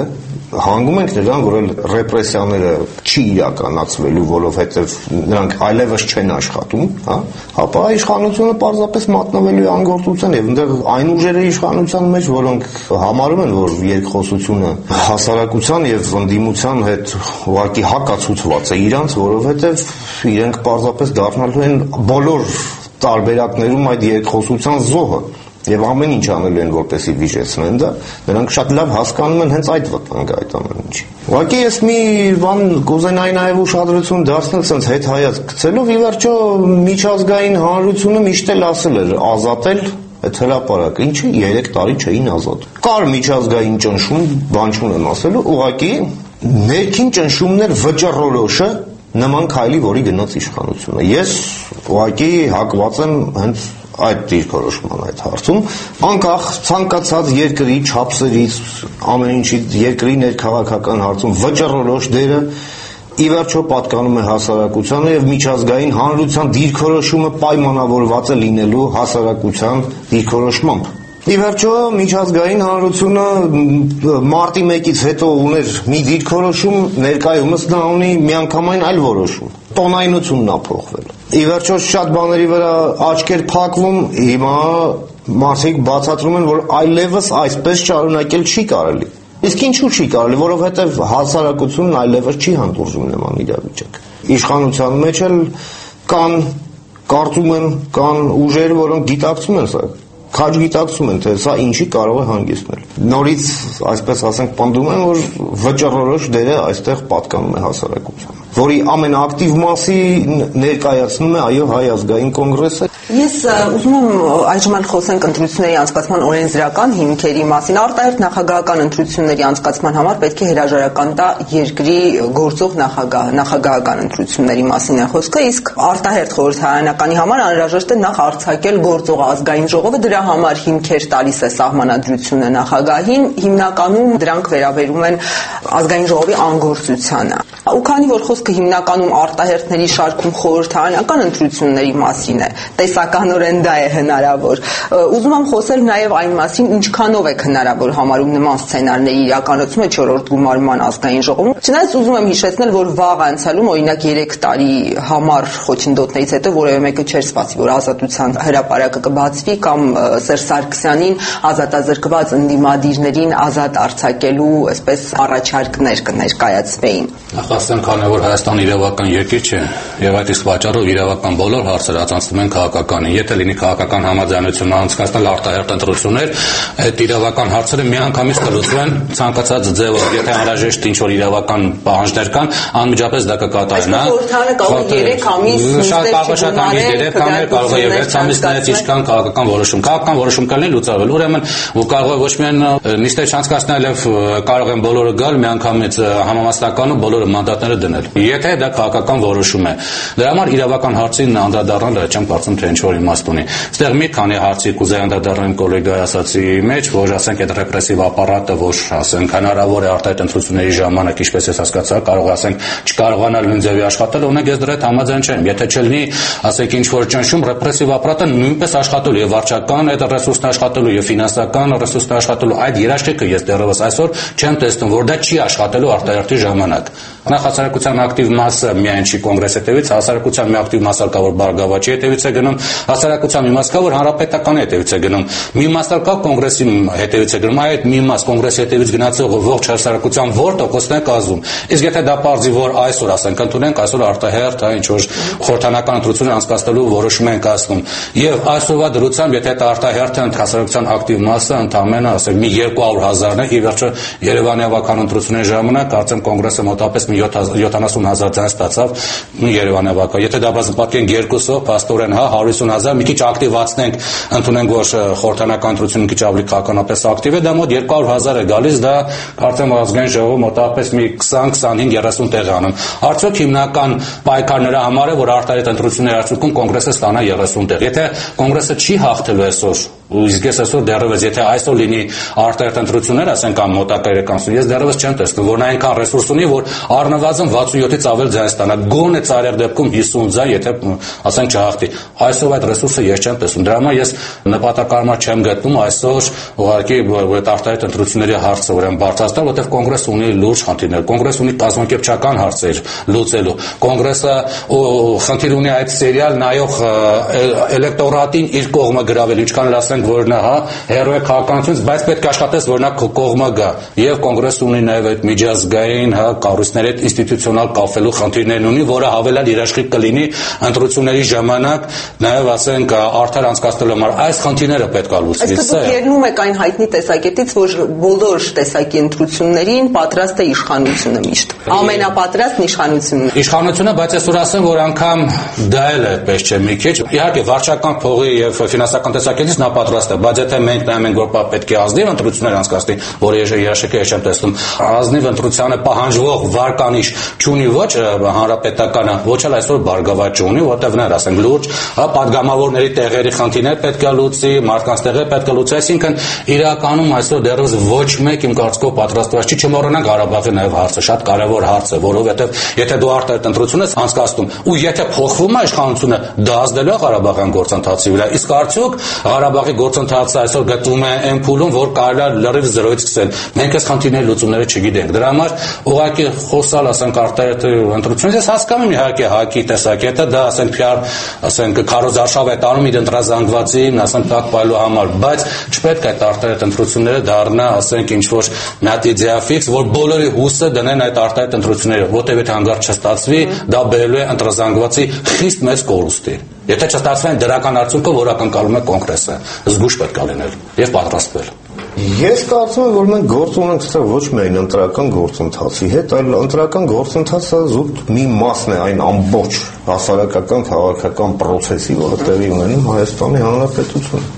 հանգում ենք նրան, որ ռեպրեսիաները չի իրականացվելու, որովհետև նրանք այլևս չեն աշխատում, ապա իշխանությունը պարզապես մատնվելու է անգործության եւ այնտեղ այն ուժերը իշխանության մեջ, որոնք համարում են, որ երկխոսությունը հասարակության եւ ընդդիմության հետ ուղղակի հակացուցված է իրանց, որովհետև իրենք պարզապես դառնալու են բոլոր տարբերակներում այդ երկխոսության զոհը եւ ամեն ինչ անելու են, որպեսզի վիճեցնեն դա, նրանք շատ լավ հասկանում են հենց այդ վտանգը այդ ամեն ինչի։ Ուղղակի ես մի բան կուզենայի նաեւ ուշադրություն դարձնել sense հետ հայացք գցելով, ի վերջո միջազգային հանրությունը միշտ էլ ասել էր ազատել այդ հրապարակը, ինչի 3 տարի չէին ազատ։ Կար միջազգային ճնշում, բան չունեմ ասելու, ուղղակի ներքին ճնշումներ վճռորոշը նման քայլի, որի գնաց իշխանությունը։ Ես ուղղակի հակված եմ հենց այդ դիրքորոշման այդ հարցում, անկախ ցանկացած երկրի չափսերից, ամեն ինչից երկրի ներքաղաքական հարցում վճռորոշ դերը ի վերջո պատկանում է հասարակությանը եւ միջազգային հանրության դիրքորոշումը պայմանավորված է լինելու հասարակության դիրքորոշմամբ։ Ի վերջո միջազգային հանրությունը մարտի 1-ից հետո ուներ մի դիրքորոշում, ներկայումս նա ունի միանգամայն այլ որոշում։ Տոնայնությունն է փոխվել։ Ի վերջո շատ բաների վրա աչքեր փակվում, հիմա մարդիկ բացատրում են, որ այլևս այսպես շարունակել չի կարելի։ Իսկ ինչու չի կարելի, որովհետև հասարակությունն այլևս չի հանդուրժում նման իրավիճակ։ Իշխանության մեջ էլ կան, կարծում եմ, կան ուժեր, որոնք գիտակցում են սա։ Քաջ գիտակցում են, թե սա ինչի կարող է հանգեցնել։ Նորից, այսպես ասենք, պնդում են, որ վճռորոշ դերը այստեղ պատկանում է հասարակությանը, որի ամենաակտիվ մասի ներկայացնում է այո Հայ ազգային կոնգրեսը։ Ես ուզում եմ այժմ խոսենք ընտրությունների անցկացման օրենսդրական հիմքերի մասին։ Արտահերթ նախագահական ընտրությունների անցկացման համար պետք է հրաժարական տա երկրի գործող նախագահական ընտրությունների մասին է խոսքը, իսկ արտահերթ խորհրդարանականի համար անհրաժեշտ է նախ արձակել գործող ազգային ժողովը, դրա համար հիմքեր տալիս է սահմանադրությունը նախագահին, հիմնականում դրանք վերաբերում են ազգային ժողովի անգործությանը։ Ու քանի որ խոսքը հիմնականում արտահերթների շարքում խորհրդարանական ընտրությունների մասին է, տեսականորեն դա է հնարավոր։ Ուզում եմ խոսել նաև այն մասին, ինչքանով է հնարավոր համարում նման սցենարների իրականացումը 4-րդ գումարման ազգային ժողովում։ Չնայած ուզում եմ հիշեցնել, որ վաղ անցյալում, օրինակ 3 տարի համար խոչընդոտներից հետո որևէ մեկը չէր սպասի, որ ազատության հրապարակը կբացվի կամ Սերժ Սարգսյանին ազատազրկված ընդդիմադիրներին ազատ արձակելու այսպես առաջարկներ կներկայացվեին։ Ասենք, քանի որ Հայաստանը իրավական երկիր չէ, եւ այդ իսկ պատճառով իրավական բոլոր հարցերը անցնում են քաղաքականին։ Եթե լինի քաղաքական համաձայնություն անցկացնել արտահերթ ընտրություններ, այդ իրավական հարցերը միանգամից կլուծվեն ցանկացած ձևով, եթե անհրաժեշտ ինչ-որ իրավական պահանջներ կան, անմիջապես դա կկատարվի։ Շատ կարող է 6 ամիս նայած ինչքան քաղաքական որոշում։ Քաղաքական որոշում կլինի լուծարվել։ Ուրեմն ու կարող է ոչ միայն նիստեր չանցկացնել, այլև կարող են բոլորը գալ միանգամից համամասնականում բոլորը մանդատները դնել։ Եթե դա քաղաքական որոշում է, դրա համար իրավական հարցին անդրադառնալը չեմ կարծում թե ինչ-որ իմաստ ունի։ Այստեղ մի քանի հարցի կուզեի անդրադառնալ գոլեգայի ասացի մեջ, որ ասենք այդ ռեպրեսիվ ապարատը, որ ասենք հնարավոր է արտահայտ ընտրությունների ժամանակ, ինչպես ես հասկացա, կարող ասենք չկարողանալ նույն ձևի աշխատել, օրինակ ես դրա հետ համաձայն չեմ։ Եթե չլինի, ասենք ինչ-որ ճնշում, ռեպրեսիվ ապարատը նույնպես աշխատելու եւ վարչական այդ ռեսուրսն աշխատելու եւ ֆինանսական ռեսուրսն աշխատելու այդ երաշխիքը ես դեռևս այսօր չեմ տեսնում, որ դա չի աշխատելու արտահերթի ժամանակ։ Նախ հասարակության ակտիվ մասը միայն չի կոնգրեսի հետևից, հասարակության մի ակտիվ մաս կա, որ Բարգավաճի հետևից է գնում, հասարակության մի մաս կա, որ հանրապետականի հետևից է գնում, մի մաս կա կոնգրեսի հետևից է գնում, այդ մի մաս կոնգրեսի հետևից գնացող ողջ հասարակության որ տոկոսն է կազմում։ Իսկ եթե դա պարզի, որ այսօր ասենք ընդունենք, այսօր արտահերթ, ինչ որ խորհրդանական ընտրություններ անցկացնելու որոշում են կազմում, եւ այսօրվա դրությամբ եթե դա արտահերթը հասարակության ակտիվ մասը ընդամենը ասենք մի 200,000-ն է, ի վերջո Երևանի ավական ընտրությունների ժամանակ կարծեմ կոնգրեսը մոտավորապես 70,000 ձայն ստացավ Երևանի ավական։ Եթե դա բացապատկենք 2-ով, փաստորեն 150,000, մի քիչ ակտիվացնենք, ընդունենք, որ խորհրդանական ընտրությունը մի քիչ ավելի քաղաքականապես ակտիվ է, դա մոտ 200,000 է գալիս, դա կարծեմ ազգային ժողովը մոտավորապես մի 20-25-30 տեղ անում։ Արդյոք հիմնական պայքարը նրա համար է, որ արտահայտ ընտրությունների արդյունքում կոնգրեսը ստանա 30 տեղ։ Եթե կոնգրեսը չի հաղթելու այսօր Իսկ ես այսօր դեռևս եթե այսօր լինի արտահերթ ընտրություններ, ասենք կամ մոտակա 3 ամսում, ես դեռևս չեմ տեսնում, որ նա այնքան ռեսուրս ունի, որ առնվազն 67-ից ավել ձայն ստանա, գոնե ծայրահեղ դեպքում 50 ձայն, եթե ասենք չհաղթի։ Այսօր այդ ռեսուրսը ես չեմ տեսնում։ Դրա համար ես նպատակարար չեմ գտնում այսօր ուղղակի այդ արտահերթ ընտրությունների հարցը ուրեմն բարձրացնել, որտեղ կոնգրեսը ունի լուրջ խնդիրներ, կոնգրեսը ունի կազմակերպչական հարցեր լուծելու, կոնգրեսը խնդիր ունի այդ սերիալ նայող էլեկտորատին իր կողմը գրավել, ինչքան էլ ասենք որ նա հերո է քաղաքականությունից, բայց պետք է աշխատես որ նա կողմը գա, եւ կոնգրեսը ունի նաեւ այդ միջազգային կառույցների հետ ինստիտուցիոնալ կապելու խնդիրներն ունի, որը հավելյալ երաշխիք կլինի ընտրությունների ժամանակ նաեւ ասենք արդար անցկացնելու համար այս խնդիրները պետք է լուծվի։ Այսինքն ելնում եք այն հայտնի տեսակետից, որ բոլոր տեսակի ընտրություններին պատրաստ է իշխանությունը միշտ, ամենապատրաստն իշխանությունն է։ Իշխանությունը, բայց այսօր ասեմ, որ անգամ դա էլ է պես չէ մի քիչ, իհարկե վարչական փողի եւ ֆինանսական տեսակետից նա պատրաստ է, բայց եթե մենք նայում ենք որ պետք է ազնիվ ընտրություններ անցկացնի, որը երաշխիքը ես չեմ տեսնում, ազնիվ ընտրությանը պահանջվող վարկանիշ չունի ոչ հանրապետականը, ոչ էլ այսօր բարգավաճ ունի, որտեղ նա ասենք լուրջ, падգամավորների տեղերի խնդիրներ պետք է լուծի, մարդկանց տեղեր պետք է լուծի, այսինքն իրականում այսօր դեռևս ոչ մեկ իմ կարծիքով պատրաստված չի, չմոռանանք Ղարաբաղի նաև հարցը, շատ կարևոր հարց է, որովհետև եթե դու արտահերթ ընտրություն ես անցկացնում ու եթե փոխվում է իշխանությունը, դա ազդելու է Ղարաբաղյան գործընթացի վրա, իսկ արդյոք Ղարաբաղի գործընթացը այսօր գտնվում է այն փուլում, որ կարելի է լրիվ զրոյից սկսել։ Մենք այս խնդիրների լուծումները չգիտենք։ Դրա համար ուղղակի խոսալ, ասենք արտահերթ ընտրությունից, ես հասկանում եմ իհարկե ՀԱԿ-ի տեսակետը, դա ասենք PR, ասենք քարոզարշավ է տանում իր ընտրազանգվածին, ասենք տակ պայելու համար, բայց չպետք է այդ արտահերթ ընտրությունները դառնա, ասենք ինչ որ մի հատ իդեա ֆիքս, որ բոլորի հույսը դնեն այդ արտահերթ ընտրությունները, որտեղ եթե հանգարց չստացվի, դա բերելու է ընտրազանգվածի խիստ մեծ կորուստի։ Եթե չստացվի այն դրական արդյունքը, որ ակնկալում է կոնգրեսը, զգույշ պետք է լինել եւ պատրաստվել։ Ես կարծում եմ, որ մենք գործ ունենք ստեղ ոչ միայն ընտրական գործընթացի հետ, այլ ընտրական գործընթացը զուտ մի մասն է այն ամբողջ հասարակական քաղաքական process-ի, որը տեղի ունենում Հայաստանի Հանրապետությունում։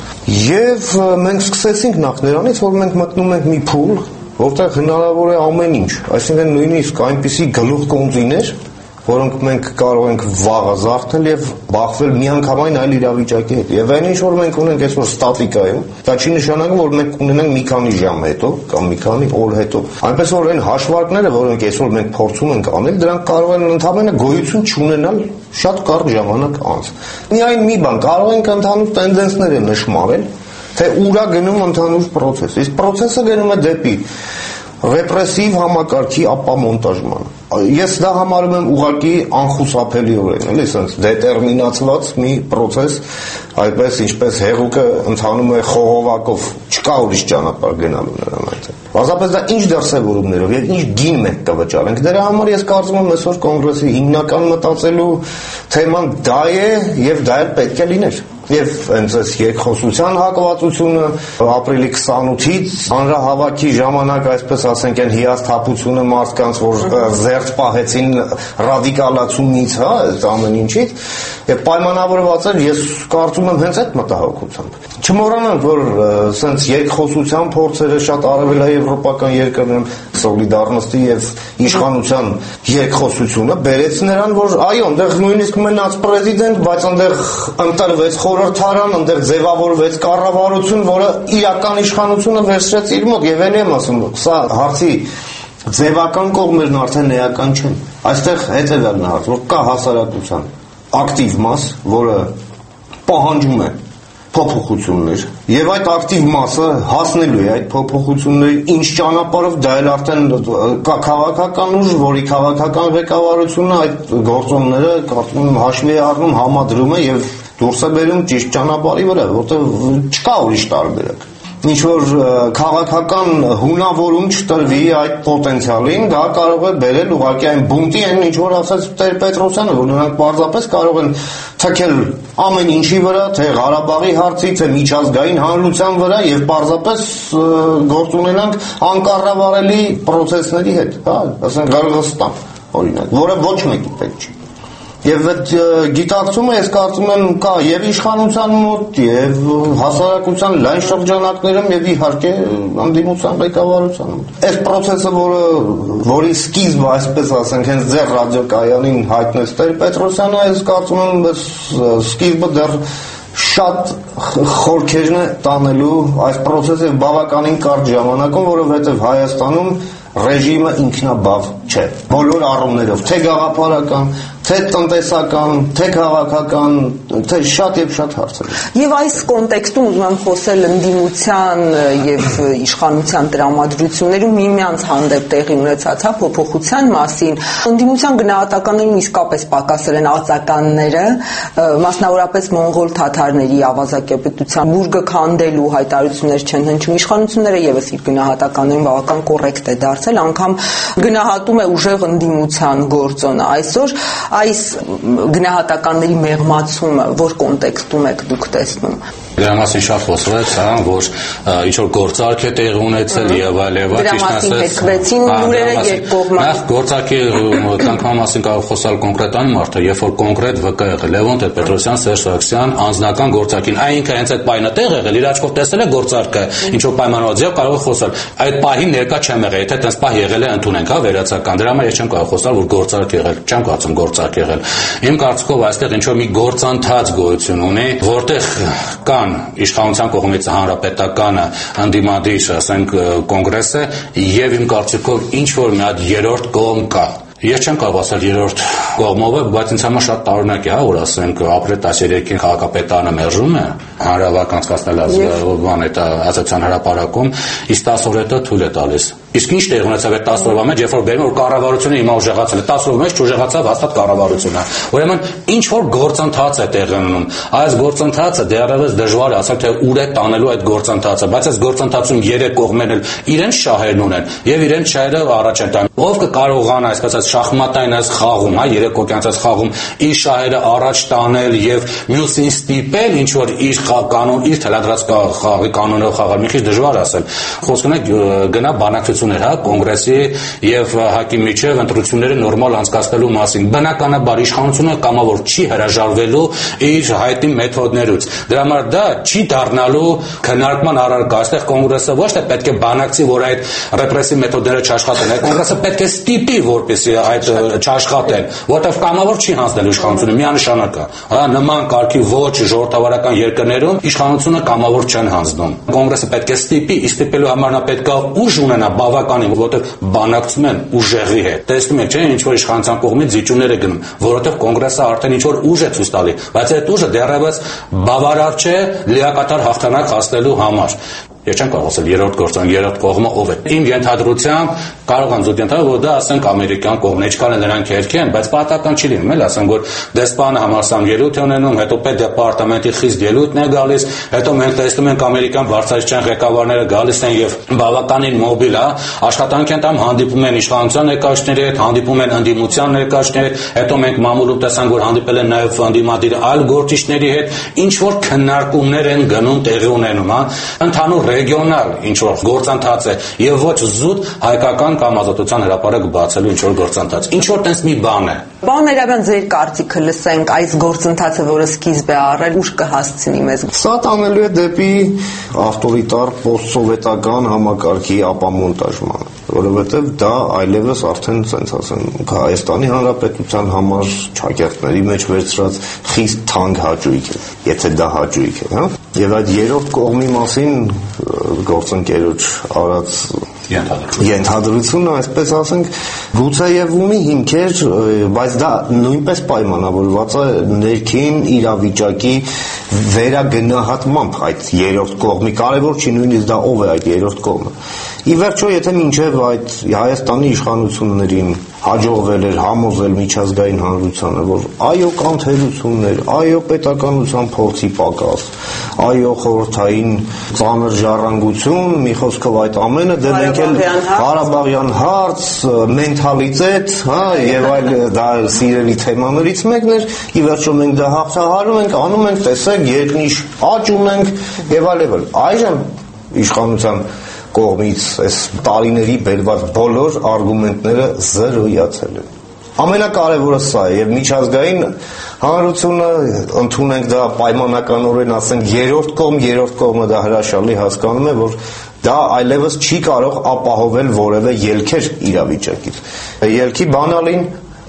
Եվ մենք սկսեցինք նախ նրանից, որ մենք մտնում ենք մի փուլ, որտեղ հնարավոր է ամեն ինչ, այսինքն նույնիսկ այնպիսի գլուխկոնձիներ, որոնք մենք կարող ենք վաղը զարթնել եւ բախվել միանգամայն այլ իրավիճակի հետ։ Եվ այն ինչ որ մենք ունենք այսօր ստատիկայում, դա չի նշանակում, որ մենք ունենանք մի քանի ժամ հետո կամ մի քանի օր հետո։ Այնպես որ այն հաշվարկները, որոնք այսօր մենք փորձում ենք անել, դրանք կարող են ընդհանրապես գոյություն չունենալ շատ կարճ ժամանակ անց։ Միայն մի բան, կարող ենք ընդհանուր տենդենսները նշмарել, թե ուրա գնում ընդհանուր process։ Իսկ process-ը գնում է դեպի ռեպրեսիվ համակարգի ապամոնտաժման։ Ես դա համարում եմ ուղղակի անխուսափելիորեն, էլի, ասենց դետերմինացված մի process, այդպես ինչպես հեղուկը ընթանում է խողովակով, չկա ուրիշ ճանապարհ գնալու նրան այդտեղ։ Բացապես դա ինչ դրսևորումներով եւ ինչ գին մենք կվճարենք։ Դրա համար ես կարծում եմ այսօր կոնգրեսի հիմնական մտածելու թեման դա է եւ դա էլ պետք է լիներ։ Եվ հենց այս երկխոսության հակվածությունը ապրիլի 28-ից հանրահավաքի ժամանակ, այսպես ասենք, այն հիասթափությունը մարդկանց, որ զերծ պահեցին ռադիկալացումից, այս ամեն ինչից, եւ պայմանավորված էր, ես կարծում եմ հենց այդ մտահոգությամբ։ Չմոռանանք, որ սենց երկխոսության փորձերը շատ արևելաեվրոպական երկրներում սոլիդարնոստի եւ իշխանության երկխոսությունը բերեց նրան, որ այո, այնտեղ նույնիսկ մնաց պրեզիդենտ, բայց այնտեղ ընտրվեց խորհրդարան, այնտեղ ձևավորվեց կառավարություն, որը իրական իշխանությունը վերցրեց իր մոտ, եւ ելի եմ ասում, սա հարցի ձևական կողմերն արդեն էական չեն։ Այստեղ հետեւյալն է հարց, որ կա հասարակության ակտիվ մաս, որը պահանջում է փոփոխություններ, եւ այդ ակտիվ մասը հասնելու է այդ փոփոխությունների ինչ ճանապարհով, դա էլ արդեն կա քաղաքական ուժ, որի քաղաքական ղեկավարությունը այդ գործոնները կարծում եմ հաշվի է առնում, համադրում է եւ դուրս է բերում ճիշտ ճանապարհի վրա, որտեղ չկա ուրիշ տարբերակ։ Ինչ որ քաղաքական հունավորում չտրվի այդ պոտենցիալին, դա կարող է բերել ուղղակի այն բունտի, այն ինչ որ ասաց Տեր Պետրոսյանը, որ նրանք պարզապես կարող են թքել ամեն ինչի վրա, թե Ղարաբաղի հարցի, թե միջազգային հանրության վրա եւ պարզապես գործ ունենանք անկառավարելի process-ների հետ, հա, ասենք Ղարաբաղստան, օրինակ, որը ոչ մեկի պետք չի։ Եվ այդ գիտակցումը ես կարծում եմ կա եւ իշխանության մոտ, եւ հասարակության լայն շրջանակներում եւ իհարկե անդիմության ղեկավարության մոտ։ Այս process-ը, որի սկիզբը, այսպես ասենք, հենց ձեր ռադիոկայանին հայտնեց Տեր Պետրոսյանը, ես կարծում եմ, այս սկիզբը դեռ շատ խորքերն է տանելու այս process-ը բավականին կարճ ժամանակում, որովհետև Հայաստանում ռեժիմը ինքնաբավ չէ բոլոր առումներով, թե գաղափարական, թե տնտեսական, թե քաղաքական, թե շատ եւ շատ հարցեր։ Եվ այս կոնտեքստում ուզում եմ խոսել ընդդիմության եւ իշխանության տրամադրություններում միմյանց հանդեպ տեղի ունեցած փոփոխության մասին։ Ընդդիմության գնահատականներում իսկապես պակասել են ածականները, մասնավորապես մոնղոլ թաթարների ավազակերպետության բուրգը քանդելու հայտարարություններ չեն հնչում։ Իշխանությունները եւս իր գնահատականներում բավական կոռեկտ է դարձել, անգամ գնահատում է ուժեղ ընդդիմության գործոնը։ Այսօր այս գնահատականների մեղմացումը որ կոնտեքստում եք դուք տեսնում։ Դրա մասին շատ խոսվեց, որ ինչ որ գործարք է տեղի ունեցել եւ այլ, ճիշտ ասած, նախ գործարքի կանգնման մասին կարող խոսալ կոնկրետան մարդը, երբ որ կոնկրետ ՎԿ եղել Լևոն Տեր-Պետրոսյան, Սերժ Սարգսյան անձնական գործարքին, այնինքն հենց այդ պայմանը տեղ եղել, իր աչքով տեսել է գործարքը, ինչ որ պայմանավորվածությամբ կարող է խոսալ։ Այդ պահին ներկա չեմ եղել, եթե տես պահ եղել է ընդունենք, վերացական։ Դրա համար ես չեմ կարող խոսալ, որ գործարք եղել, չեմ կարծում գործարք եղել։ Իմ կարծիքով այստեղ ինչ որ մի գործընթաց գոյություն ունի, որտեղ կան իշխանության կողմից հանրապետականը, ընդդիմադիր, ասենք, կոնգրեսը եւ իմ կարծիքով ինչ որ մի հատ երրորդ կողմ կա։ Ես չեմ կարող ասել երրորդ կողմով է, բայց ինձ համար շատ տարօրինակ է, որ ասենք ապրիլ 13-ին քաղաքապետարանը մերժում է հանրավակ անցկացնել ազատության հրապարակում, իսկ 10 օր հետո թույլ է տալիս։ Իսկ ինչ տեղ ունեցավ այդ 10 օրվա մեջ, երբ որ բերում որ կառավարությունը հիմա ուժեղացել է, 10 օրվա մեջ չուժեղացավ հաստատ կառավարությունը։ Ուրեմն ինչ որ գործընթաց է տեղի ունենում։ Այս գործընթացը դեռևս դժվար է ասել, թե ուր է տանելու այդ գործընթացը, բայց այս գործընթացում երեք կողմերն էլ իրենց շահերն ունեն եւ իրենց շահերը առաջ են տանում։ Ով կկարողանա, այսպես շախմատային այս խաղում, երեք օկյանցած խաղում իր շահերը առաջ տանել եւ մյուսին ստիպել ինչ որ իր կանոն, իր թելադրած խաղի կանոնով խաղալ, մի քիչ դժվար ասել։ Խոսքն է գնա բանակցություններ, կոնգրեսի եւ ՀԱԿ-ի միջև ընտրությունները նորմալ անցկացնելու մասին։ Բնականաբար իշխանությունը կամավոր չի հրաժարվելու իր հայտնի մեթոդներից։ Դրա համար դա չի դառնալու քննարկման առարկա։ Այստեղ կոնգրեսը ոչ թե պետք է բանակցի, որ այդ ռեպրեսիվ մեթոդները չաշխատեն, այլ կոնգրեսը պետք է ստիպի, որպեսզի այդ չաշխատեն, որտեղ կամավոր չի հանձնելու իշխանությունը, միանշանակ է։ Նման կարգի ոչ ժողովրդավարական երկրներում իշխանությունը կամավոր չեն հանձնում։ Կոնգրեսը պետք է ստիպի, ստիպելու համար նա պետք է ուժ ունենա բավականին, որտեղ բանակցում են ուժեղի հետ։ Տեսնում եք, չէ՞, ինչ որ իշխանության կողմից զիջումներ է գնում, որովհետև կոնգրեսը արդեն ինչ որ ուժ է ցույց տալի, բայց այդ ուժը դեռևս բավարար չէ լիակատար հաղթանակ հասնելու համար։ Ես չեմ կարող ասել երրորդ գործան, երրորդ կողմը ով է։ Իմ ենթադրությամբ կարող եմ զուտ ենթադրել, որ դա ասենք ամերիկյան կողմն է, ինչքան էլ նրանք երկեն, բայց պատահական չի լինում, էլ ասենք որ դեսպանը համալսարան ելույթ է ունենում, հետո պետդեպարտամենտի խիստ ելույթն է գալիս, հետո մենք տեսնում ենք ամերիկյան բարձրաստիճան ղեկավարները գալիս են եւ բավականին մոբիլ, աշխատանք են տամ, հանդիպում են իշխանության ներկայացուցիչների հետ, հանդիպում են ընդդիմության ներկայացուցիչների հետ, հետո մենք մամուլում տեսանք, որ հանդիպել են նաեւ ընդդիմադիր այլ գործիչների հետ, ինչ որ քննարկումներ են գնում, տեղի ունենում, ընդհանուր ռեգիոնալ ինչ որ գործընթաց է եւ ոչ զուտ հայկական կամ ազատության հրապարակ բացելու ինչ որ գործընթաց։ Ինչ որ տես մի բան է։ Պարոն Էրավյան, ձեր կարծիքը լսենք, այս գործընթացը, որը սկիզբ է առել, ուր կհասցնի մեզ։ Սա տանելու է դեպի ավտորիտար պոստսովետական համակարգի ապամոնտաժման, որովհետև դա այլևս արդեն ցենց ասեմ Հայաստանի Հանրապետության համար ճակերտների մեջ վերցրած խիստ թանկ հաճույք է, եթե դա հաճույք է, հա։ Եվ այդ երրորդ կողմի մասին գործընկերոջ արած ենթադրությունը, այսպես ասենք, գուցեև ունի հիմքեր, բայց դա նույնպես պայմանավորված է ներքին իրավիճակի վերագնահատմամբ այդ երրորդ կողմի։ Կարևոր չի նույնիսկ դա ով է այդ երրորդ կողմը։ Ի վերջո, եթե մինչև այդ Հայաստանի իշխանություններին հաջողվել էր համոզել միջազգային հանրությանը, որ այո կան թերություններ, այո պետականության փորձի պակաս, այո խորհրդային ծանր ժառանգություն, մի խոսքով այդ ամենը, դե մենք էլ Ղարաբաղյան հարց, մենթալիտետ, հա, եւ այլ դա սիրելի թեմաներից մեկն էր, ի վերջո մենք դա հաղթահարում ենք, անում ենք, տեսեք, երկնիշ աճ ունենք եւ այլ եւ այլ։ Այժմ իշխանության կողմից այս տարիների բերված բոլոր արգումենտները զրոյացել են։ Ամենակարևորը սա է եւ միջազգային հանրությունը ընդունենք դա պայմանականորեն, ասենք երրորդ կողմը դա հրաշալի հասկանում է, որ դա այլևս չի կարող ապահովել որևէ ելքեր իրավիճակից։ Ելքի բանալին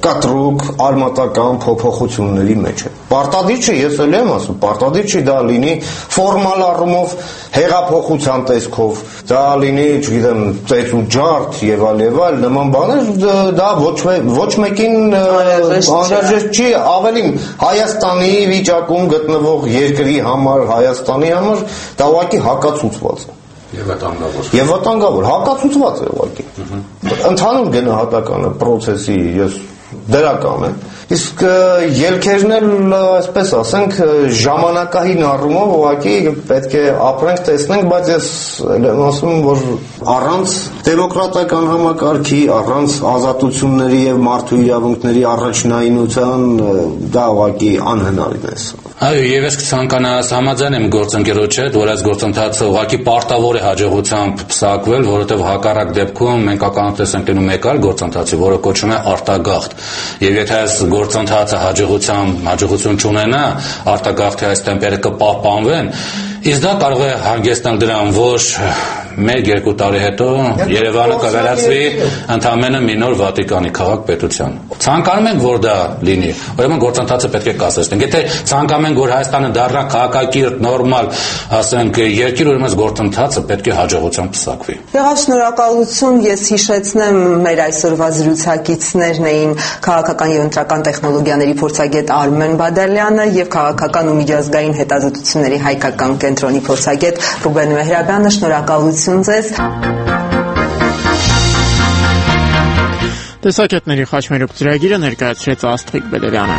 կտրուկ արմատական փոփոխությունների մեջ է։ Պարտադիր չէ, ես էլ եմ ասում, պարտադիր չի դա լինի ֆորմալ առումով հեղափոխության տեսքով, դա լինի, չգիտեմ, ծեծ ու ջարդ եւ այլ նման բաներ, դա ոչ մեկին անհրաժեշտ չի, ավելին Հայաստանի վիճակում գտնվող երկրի համար, Հայաստանի համար դա ուղղակի հակացուցված է։ Եվ վտանգավոր, հակացուցված է ուղղակի։ Ընդհանուր գնահատականը process-ի ես դրական է։ Իսկ ելքերն էլ, այսպես ասենք, ժամանակահին առումով ուղղակի պետք է ապրենք, տեսնենք, բայց ես եմ ասում, որ առանց դեմոկրատական համակարգի, առանց ազատությունների եւ մարդու իրավունքների առաջնայինության դա ուղղակի անհնարին է։ Այո, եւ ես կցանկանաս համաձայն եմ գործընկերոջ հետ, որ այս գործընթացը ուղղակի պարտավոր է հաջողությամբ փսակվել, որովհետեւ հակառակ դեպքում մենք ականատես ենք լինում մեկ այլ գործընթացի, որը կոչվում է արտագաղթ։ Եվ եթե այս գործընթացը հաջողություն չունենա, արտագաղթի այս տեմպերը կպահպանվեն, իսկ դա կարող է հանգեցնել դրան, որ 1-2 տարի հետո Երևանը կվերածվի ընդամենը մի նոր Վատիկանի քաղաք-պետության։ Ցանկանում ենք, որ դա լինի, ուրեմն գործընթացը պետք է կասեցնենք։ Եթե ցանկանում ենք, որ Հայաստանը դառնա քաղաքակիրթ, նորմալ, ասենք, երկիր, ուրեմն գործընթացը պետք է հաջողությամբ փսակվի։ Եղավ, շնորհակալություն, ես հիշեցնեմ, մեր այսօրվա զրուցակիցներն էին քաղաքական եւ ընտրական տեխնոլոգիաների փորձագետ Արմեն Բադալյանը եւ քաղաքական ու միջազգային հետազոտությունների հայկական կենտրոնի փորձագետ Ռուբեն Մեհրաբյանը։ Շնորհակալություն ձեզ։ Տեսակետների խաչմերուկ ծրագիրը ներկայացրեց Աստղիկ Բեդևյանը։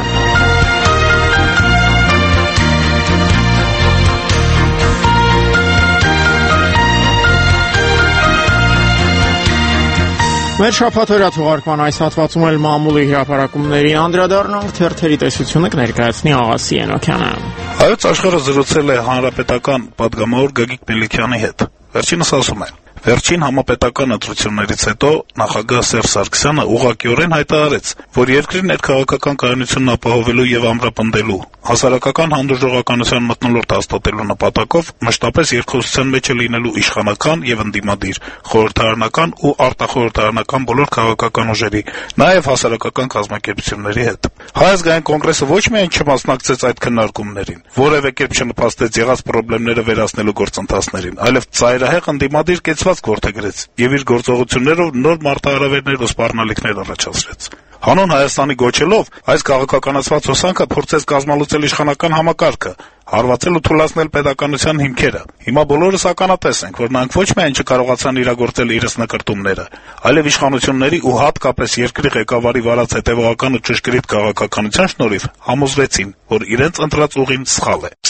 Մեր շաբաթօրյա թողարկման այս հատվածում էլ մամուլի հրապարակումներին անդրադառնանք, թերթերի տեսությունը կներկայացնի Աղասի Ենոքյանը։ Հայոց աշխարհը զրուցել է հանրապետական պատգամավոր Գագիկ Մելիքյանի հետ։ Վերջինս ասում է. Վերջին համապետական ընտրություններից հետո նախագահ Սերժ Սարգսյանը ուղղակիորեն հայտարարեց, որ երկրի ներքաղաքական կայունությունն ապահովելու եւ ամրապնդելու, հասարակական հանդուրժողականության մթնոլորտ հաստատելու նպատակով մշտապես երկխոսության մեջ է լինելու իշխանական եւ ընդդիմադիր, խորհրդարանական ու արտախորհրդարանական բոլոր քաղաքական ուժերի, նաեւ հասարակական կազմակերպությունների հետ։ Հայ ազգային կոնգրեսը ոչ միայն չմասնակցեց այդ քննարկումներին, որևէ կերպ չնպաստեց եղած խնդիրները վերացնելու գործընթացներին, այլև ծայրահեղ ընդդիմադիր կեցված գործագրեց եւ իր գործողություններով նոր մարտահրավերներ ու սպառնալիքներ առաջացրեց։ Հանուն Հայաստանի գոչելով այս քաղաքականացված հոսանքը փորձեց կազմալուծել իշխանական համակարգը, հարվածել ու թուլացնել պետականության հիմքերը։ Հիմա բոլորս ականատես ենք, որ նրանք ոչ միայն չկարողացան իրագործել իրենց նկրտումները, այլև իշխանությունների ու հատկապես երկրի ղեկավարի վարած հետևողական ու ճշգրիտ քաղաքականության շնորհիվ համոզվեցին, որ իրենց ընտրած ուղին սխալ է։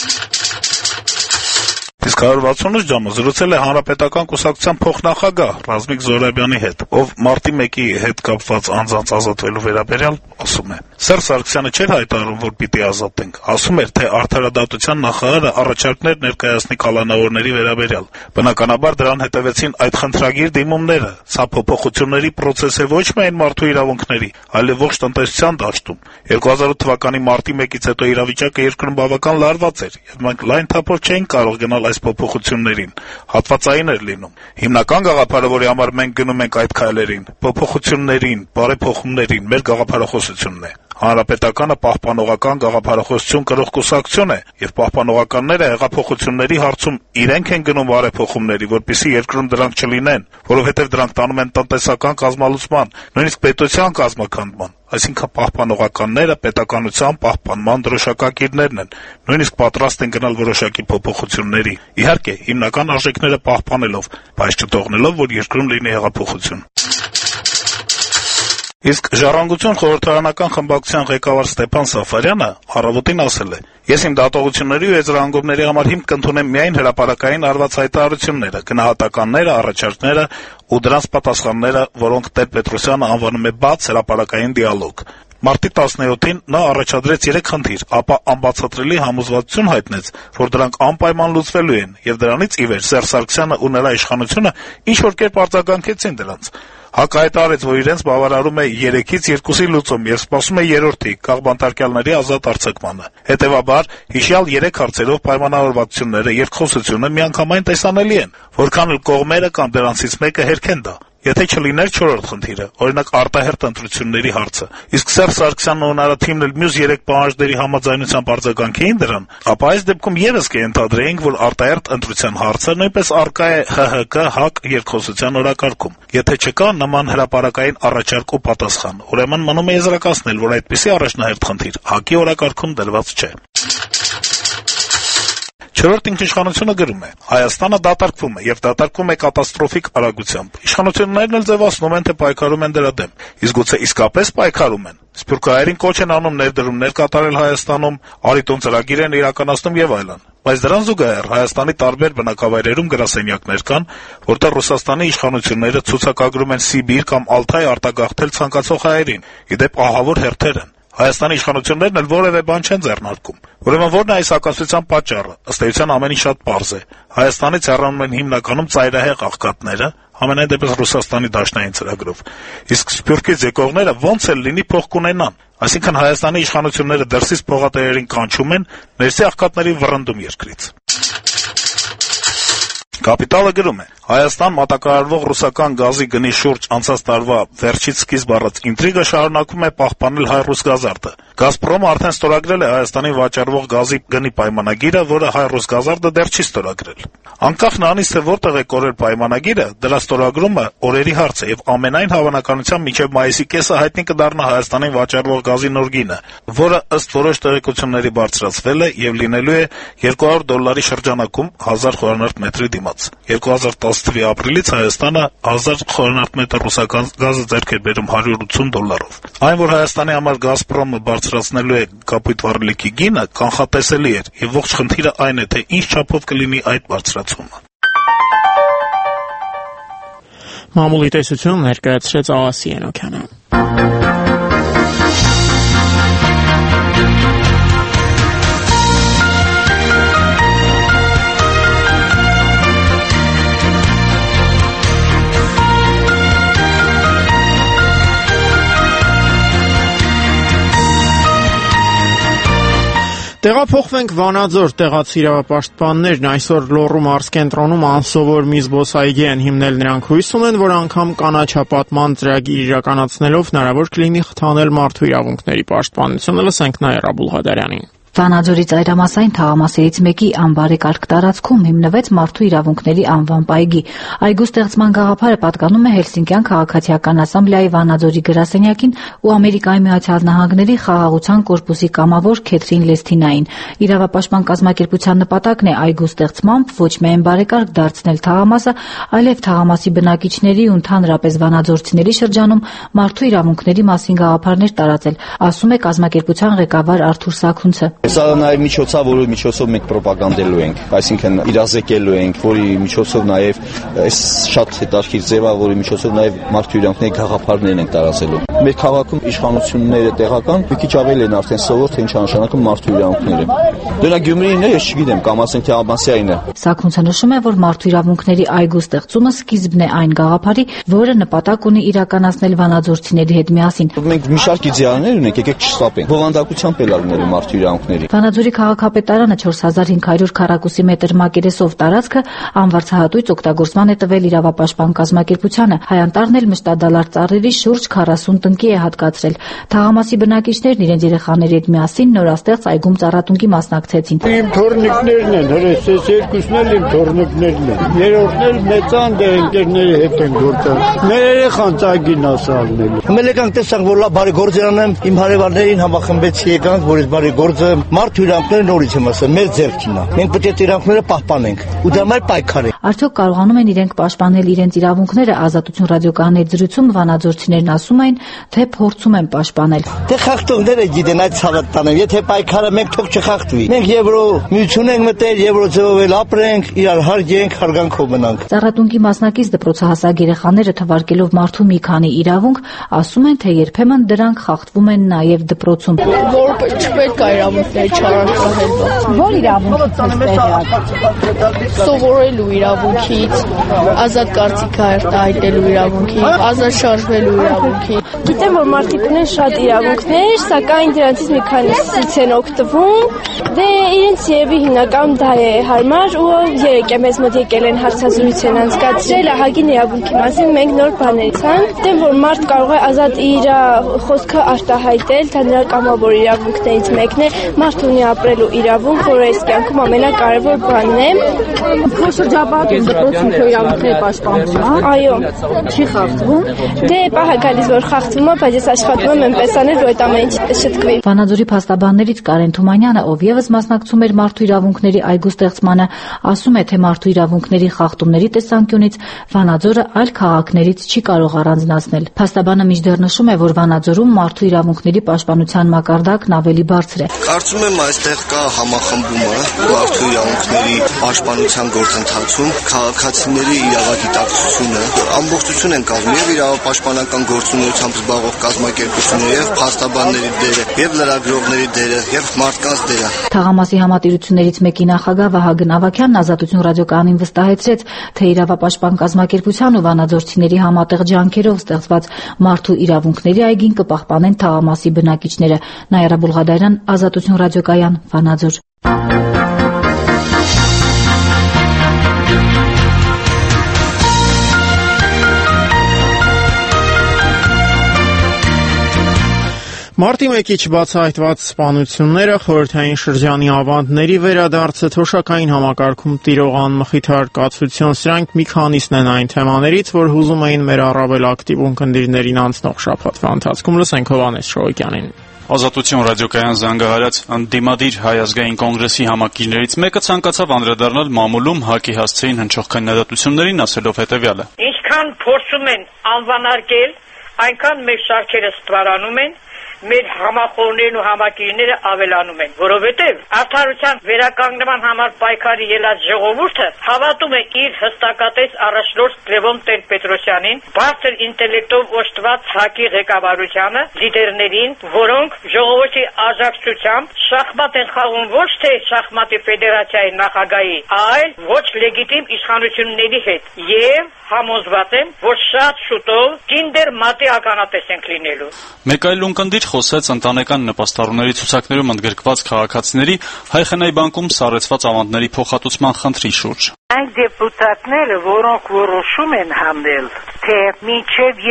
Իսկ 168 ժամը զրուցել է Հանրապետական կուսակցության փոխնախագահ Ռազմիկ Զոհրաբյանի հետ, ով մարտի 1-ի հետ կապված անձանց ազատվելու վերաբերյալ ասում է. Սերժ Սարգսյանը չէր հայտարարում, որ պիտի ազատենք, ասում էր, թե արդարադատության նախարարը առաջարկներ ներկայացնի կալանավորների վերաբերյալ։ Բնականաբար դրան հետևեցին այդ խնդրագիր դիմումները։ Սա փոփոխությունների process է ոչ միայն մարդու իրավունքների, այլև ողջ տնտեսության դաշտում։ 2008 թվականի մարտի 1-ից հետո իրավիճակը երկրում բավական լարված էր, եւ մենք լայն թափով չէինք կարող գնալ այս փոփոխություններին, հատվածային էր լինում։ Հիմնական գաղափարը, որի համար մենք գնում ենք այդ քայլերին, փոփոխություններին, բարեփոխումներին, մեր գաղափարախոսությունն է։ Հանրապետականը պահպանողական գաղափարախոսություն կրող կուսակցություն է, եւ պահպանողականները հեղափոխությունների հարցում իրենք են գնում բարեփոխումների, որպեսզի երկրում դրանք չլինեն, որովհետեւ դրանք տանում են տնտեսական կազմալուծման, նույնիսկ պետության կազմակերպման։ Այսինքն պահպանողականները պետականության պահպանման դրոշակակիրներն են, նույնիսկ պատրաստ են գնալ որոշակի փոփոխությունների։ Իհարկե, հիմնական արժեքները պահպանելով, բայց չթողնելով, որ երկրում լինի հեղափոխություն։ Իսկ Ժառանգություն խորհրդարանական խմբակցության ղեկավար Ստեփան Սաֆարյանը առավոտին ասել է. Ես իմ դատողությունների ու եզրահանգումների համար հիմք կընդունեմ միայն հրապարակային արված հայտարարությունները, գնահատականները, առաջարկները ու դրանց պատասխանները, որոնք Տեր-Պետրոսյանը անվանում է բաց հրապարակային դիալոգ։ Մարտի 17-ին նա առաջադրեց 3 խնդիր, ապա անբացատրելի համոզվածություն հայտնեց, որ դրանք անպայման լուծվելու են, եւ դրանից ի վեր Սերժ Սարգսյանը ու նրա իշխանությունը ինչ-որ կերպ արձագանքեցին դրանց։ ՀԱԿ հայտարարեց, որ իրենց բավարարում է 3-ից 2-ի լուծում եւ սպասում է 3-րդի քաղբանտարկյալների ազատ արձակմանը։ Հետեւաբար, հիշյալ 3 հարցերով պայմանավորվածությունները եւ խոսությունը միանգամայն տեսանելի են, որքան էլ կողմերը կամ դրանցից մեկը հերքեն դա։ եթե չլիներ 4-րդ խնդիրը, օրինակ արտահերթ ընտրությունների հարցը, իսկ Սերժ Սարգսյանն ու նրա թիմն էլ մյուս 3 պահանջների համաձայնությամբ արձագանքեին դրան, ապա այս դեպքում եւս կենթադրեինք, որ արտահերթ ընտրության հարցը նույնպես առկա է ՀՀԿ-ՀԱԿ երկխոսության օրակարգում։ Եթե չկա նման հրապարակային առաջարկ ու պատասխան, ուրեմն մնում է եզրակացնել, որ այդպիսի առաջնահերթ խնդիր ՀԱԿ-ի օրակարգում դրված չէ։ 4-րդ ինքնիշխանությունը գրում է. Հայաստանը դատարկվում է եւ դատարկվում է կատաստրոֆիկ արագությամբ։ Իշխանություններն էլ ձևացնում են, թե պայքարում են դրա դեմ։ Իսկ գուցե իսկապես պայքարում են։ Սփյուռքահայերին կոչ են անում ներդրումներ կատարել Հայաստանում, Արիտուն ծրագիր են իրականացնում եւ այլն։ Բայց դրան զուգահեռ Հայաստանի տարբեր բնակավայրերում գրասենյակներ կան, որտեղ Ռուսաստանի իշխանությունները ցուցակագրում են Սիբիր կամ Ալթայ արտագաղթել ցանկացող հայերին։ Իդեպ ահավոր հերթեր են։ Հայաստանի իշխանություններն էլ որևէ բան չեն ձեռնարկում։ Ուրեմն ո՞րն է այս հակասության պատճառը։ Ըստ էության ամեն ինչ շատ պարզ է։ Հայաստանից հեռանում են հիմնականում ծայրահեղ աղքատները, համենայն դեպս Ռուսաստանի դաշնային ծրագրով։ Իսկ Սփյուռքից եկողները ոնց էլ լինի փող կունենան։ Այսինքն Հայաստանի իշխանությունները դրսից փողատերերին կանչում են, ներսի աղքատներին վռնդում երկրից։ Կապիտալը գրում է. Հայաստան մատակարարվող ռուսական գազի գնի շուրջ անցած տարվա վերջից սկիզբ առած ինտրիգը շարունակում է պահպանել հայ-ռուս գազարդը։ Գազպրոմը արդեն ստորագրել է Հայաստանին վաճառվող գազի գնի պայմանագիրը, որը հայ-ռուս գազարդը դեռ չի ստորագրել։ Անկախ նրանից, թե որտեղ է կորել պայմանագիրը, դրա ստորագրումը օրերի հարց է եւ ամենայն հավանականությամբ մինչեւ մայիսի կեսը հայտնի կդառնա Հայաստանին վաճառվող գազի նոր գինը, որը ըստ որոշ տեղեկությունների բարձրացվել է եւ լինելու է $200 շրջանակում 1000 խորանարդ մետրի դիմաց։ 2010 թվականի ապրիլից Հայաստանը 1000 խորանարդ մետր ռուսական գազը ձեռք է բերում $180-ով։ Այն, որ Հայաստանի համար Գազպրոմը բարձրացնելու է կապույտ վառելիքի գինը, կանխատեսելի էր, եւ ողջ խնդիրը այն է, թե ինչ չափով կլինի այդ բարձրացումը։ Մամուլի տեսություն ներկայացրեց Աղասի Ենոքյանը։ Տեղափոխվենք Վանաձոր, տեղացի իրավապաշտպաններն այսօր Լոռու մարզկենտրոնում անսովոր մի զբոսայգի են հիմնել, նրանք հույս ունեն, որ անգամ կանաչապատման ծրագիր իրականացնելով հնարավոր կլինի խթանել մարդու իրավունքների պաշտպանությունը, լսենք Նաիրա Բուլղադարյանին։ Վանաձորի ծայրամասային թաղամասերից մեկի անբարեկարգ տարածքում հիմնվեց մարդու իրավունքների անվամբ այգի։ Այգու ստեղծման գաղափարը պատկանում է Հելսինկյան քաղաքացիական ասամբլեայի Վանաձորի գրասենյակին ու Ամերիկայի Միացյալ Նահանգների խաղաղության կորպուսի կամավոր Քեթրին Լեսթինային։ Իրավապաշտպան կազմակերպության նպատակն է այգու ստեղծմամբ ոչ միայն բարեկարգ դարձնել թաղամասը, այլև թաղամասի բնակիչների ու ընդհանրապես վանաձորցիների շրջանում մարդու իրավունքների մասին գաղափարներ տարածել, ասում է կազմակերպության ղեկավար Արթուր Սաքունցը։ Սա նաև միջոցա, որի միջոցով մենք ռոպագանդելու ենք, այսինքն իրազեկելու ենք, որի միջոցով նաև այս շատ հետաքրքիր ձև է, որի միջոցով նաև մարդու իրավունքների գաղափարներն ենք տարածելու։ Մեր քաղաքում իշխանությունները տեղական մի քիչ ավելի են արդեն սովոր, թե ինչ նշանակում մարդու իրավունքները։ Դրա Գյումրին է, ես չգիտեմ, կամ ասենք թե Աբասյանը է։ Սաքունցը նշում է, որ մարդու իրավունքների այգու ստեղծումը սկիզբն է այն գաղափարի, որը նպատակ ունի իրականացնել վանաձորցիների հետ միասին։ Մենք մի շարք իդեալներ ունենք, եկեք չստապենք։ Բովանդակությամբ էլ լինելու մարդու իրավունքների։ Վանաձորի քաղաքապետարանը 4500 քառակուսի մետր մակերեսով տարածքը անվարձահատույց օգտագործման է տվել իրավապաշտպան կազմակերպությանը։ Հայանտարն էլ մշտադալար ծառերի շուրջ 40 տնկի է հատկացրել։ Թաղամասի բնակիչներն իրենց երեխաների հետ միասին նորաստեղծ այգում ծառատունկի մասնակցեցին։ Իմ թորնիկներն են, հրես ես երկուսն էլ իմ թորնիկներն են։ Երրորդն էլ մեծան դե ընկերների հետ են գործել։ Մեր երեխան ծագին ասալնելու։ Մենք եկանք տեսանք, որ լավ բարի գործ անեմ, իմ հարևաններին համախմբեցի եկանք, որ այս բարի գործը մարդու իրավունքները նորից եմ ասել, մեր ձեռքին է։ Մենք պետք է իրավունքները պահպանենք ու դրա համար պայքարենք։ Արդյոք կարողանում են իրենք պաշտպանել իրենց իրավունքները? Ազատություն ռադիոկայանի հետ զրույցում վանաձորցիներն ասում են, թե փորձում են պաշտպանել։ Դե խախտողները գիտեն այդ ցավը տանեմ, եթե պայքարը մենք թող չխախտվի։ Մենք Եվրոմիություն ենք մտել, Եվրոձևով էլ ապրենք, իրար հարգենք, հարգանքով մնանք։ Ծառատունկի մասնակից դպրոցահասակ երեխաները թվարկելով մարդու մի քանի իրավունք, ասում են, թե երբեմն դրանք խախտվում են նաև դպրոցում։ Որ չպետք է իրավունքներ չարաշահել։ Որ իրավունքից սովորելու իրավունքից, ազատ կարծիք արտահայտելու իրավունքից, ազատ շարժվելու իրավունքից։ Գիտեմ, որ մարդիկ ունեն շատ իրավունքներ, սակայն դրանցից մի քանիսից են օգտվում։ Դե իրենց Ինձ երևի հիմնական դա է հարմար ու երեք է մեզ մոտ եկել են հարցազրույց են անցկացրել ահագին իրավունքի մասին մենք նոր բաներ ցանկ, դեմ որ մարդ կարող է ազատ իր խոսքը արտահայտել, դա նրա կամավոր իրավունքներից մեկն է, մարդ ունի ապրելու իրավունք, որը այս կյանքում ամենակարևոր բանն է։ Քո շրջապատում դպրոցում քո իրավունքները պաշտպանվում է։ Այո։ Չի խախտվում։ Դե պահա գալիս որ խախտվում է, բայց ես աշխատում եմ այնպես անել, որ այդ ամեն ինչ շտկվի։ Վանաձորի փաստաբաններից Կարեն Թումանյանը, ով եւս մասնակցում էր մարդու իրավունքների այգու ստեղծմանը, ասում է, թե մարդու իրավունքների խախտումների տեսանկյունից Վանաձորը այլ քաղաքներից չի կարող առանձնացնել։ Փաստաբանը մինչդեռ նշում է, որ Վանաձորում մարդու իրավունքների պաշտպանության մակարդակն ավելի բարձր է։ Կարծում եմ այստեղ կա համախմբումը մարդու իրավունքների պաշտպանության գործընթացում, քաղաքացիների իրավագիտակցությունը, ամբողջություն են կազմում եւ իրավապաշտպանական գործունեությամբ զբաղվող կազմակերպությունները եւ փաստաբանների դերը, եւ լրագրողների դերը, եւ մարդկանց դերը։ Թաղամասի համատիրություններից մեկի նախագահ Վահագն Ավագյանն Ազատություն ռադիոկայանին վստահեցրեց, թե իրավապաշտպան կազմակերպության ու վանաձորցիների համատեղ ջանքերով ստեղծված մարդու իրավունքների այգին կպահպանեն թաղամասի բնակիչները։ Նայրա Բուլղադարյան, Ազատություն ռադիոկայան, Վանաձոր։ Մարտի 1-ի չբացահայտված սպանությունները, խորհրդային շրջանի ավանդների վերադարձը, թոշակային համակարգում տիրող անմխիթար կացություն, սրանք մի քանիսն են այն թեմաներից, որ հուզում էին մեր առավել ակտիվ ունկնդիրներին անցնող շաբաթվա ընթացքում։ Լսենք Հովհաննես Շոյկյանին։ Ազատություն ռադիոկայան զանգահարած ընդդիմադիր Հայ ազգային կոնգրեսի համակիրներից մեկը ցանկացավ անդրադառնալ մամուլում ՀԱԿ-ի հասցեին հնչող քննադատություններին, ասելով հետևյալը. Ինչքան փորձում են անվանարկել, այնքան մեր շարքերը ստվարանում են, մեր համախոհներն ու համակիրները ավելանում են, որովհետև արդարության վերականգնման համար պայքարի ելած ժողովուրդը հավատում է իր հստակատես առաջնորդ Լևոն Տեր-Պետրոսյանին, բարձր ինտելեկտով օժտված ՀԱԿ-ի ղեկավարությանը, լիդերներին, որոնք ժողովրդի աջակցությամբ շախմատ են խաղում ոչ թե շախմատի ֆեդերացիայի նախագահի, այլ ոչ լեգիտիմ իշխանությունների հետ եւ համոզված եմ, որ շատ շուտով կինդեր մատի ականատես ենք լինելու։ Մեկ այլ ունկնդիր խոսեց ընտանեկան նպաստառուների ցուցակներում ընդգրկված քաղաքացիների Հայ խնայ բանկում սառեցված ավանդների փոխհատուցման խնդրի շուրջ։ Այն դեպուտատները, որոնք որոշում են համնել, թե մինչև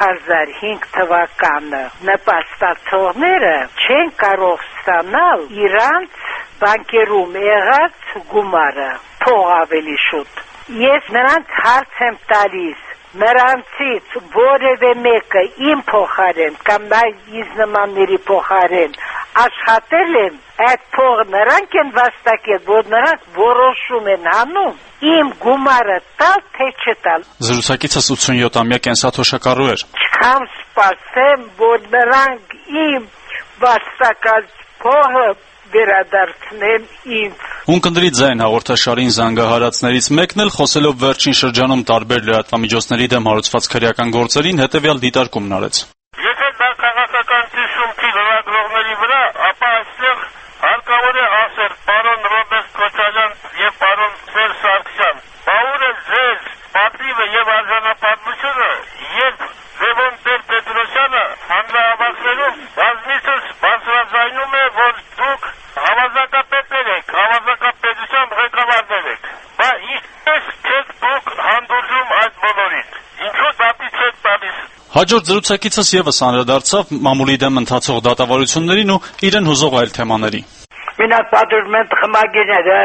2005 թվականը նպաստացողները չեն կարող ստանալ իրանց բանկերում եղած գումարը, փող ավելի շուտ։ Ես նրանց հարց եմ տալիս, նրանցից որևէ մեկը իմ փոխարեն կամ ինձ նմանների փոխարեն աշխատել եմ, այդ փողը նրանք են վաստակել, որ նրանք որոշում են անում իմ գումարը տալ թե չտալ։ Զրուցակիցս 87-ամյա կենսաթոշակառու էր։ Չքամ սպասեմ, որ նրանք իմ վաստակած փողը վերադարձնեմ ինձ։ Ունկնդրի ձայն հաղորդաշարին զանգահարածներից մեկն էլ խոսելով վերջին շրջանում տարբեր լրատվամիջոցների դեմ հարուցված քրեական գործերին հետևյալ դիտարկումն արեց։ Եթե դա քաղաքական ճշումքի լրագրողների վրա, ապա այստեղ հարկավոր է ասել պարոն Ռոբերտ Քոչարյան եւ պարոն Սերժ Սարգսյան, բաղուր է ձեզ պատիվը եւ արժանապատվությունը, երբ Լևոն Տեր-Պետրոսյանը հանրահավաքներում բազմիցս բարձրաձայնում է, որ դուք հավաքապետներ եք, հավաքապետության ղեկավարներ եք, բայց ինչպես չեք դուք հանդուրժում այդ բոլորին, ինչու դատի չեք տալիս։ Հաջորդ զրուցակիցս եւս անդրադարձավ մամուլի դեմ ընթացող դատավարություններին ու իրեն հուզող այլ թեմաների։ Մենակ պատժում խմագիրները,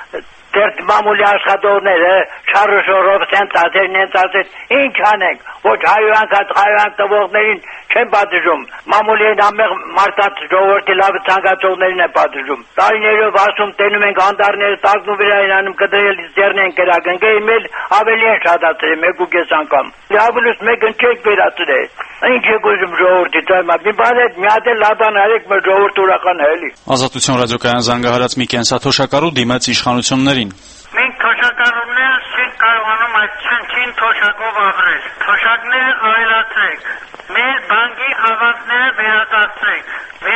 դեռ մամուլի աշխատողները, շարժորով ցածերն են ցածեր, ինչ անենք, ոչ հայանք տվողներին չեն պատժում, մամուլին ամեղ մարդած ժողովրդի լավ ցանկացողներին են պատժում։ Տարիներով ասում տենում ենք անդարները տակնու վրա են անում կդրել ձեռն են կրակնկել, մեկ ավելի են շատացրել, 1.5 անգամ։ Լավլուս մեկն չեք վերացրել։ Ինչ եք ուզում ժողովրդի ծայմա, մի բան է, մի հատ էլ լաբան արեք, մեր ժողովուրդ ուրախան է էլի։ Ազատություն ռադիոկայան զանգահարած մի կենսաթոշակառու դիմեց իշխանություններին։ Մենք թոշակառուները չենք կարողանում այդ չնչին թոշակով ապրել։ Թոշակները ավելացրեք։ Մեր բանկի հավաքները վերադարձրեք։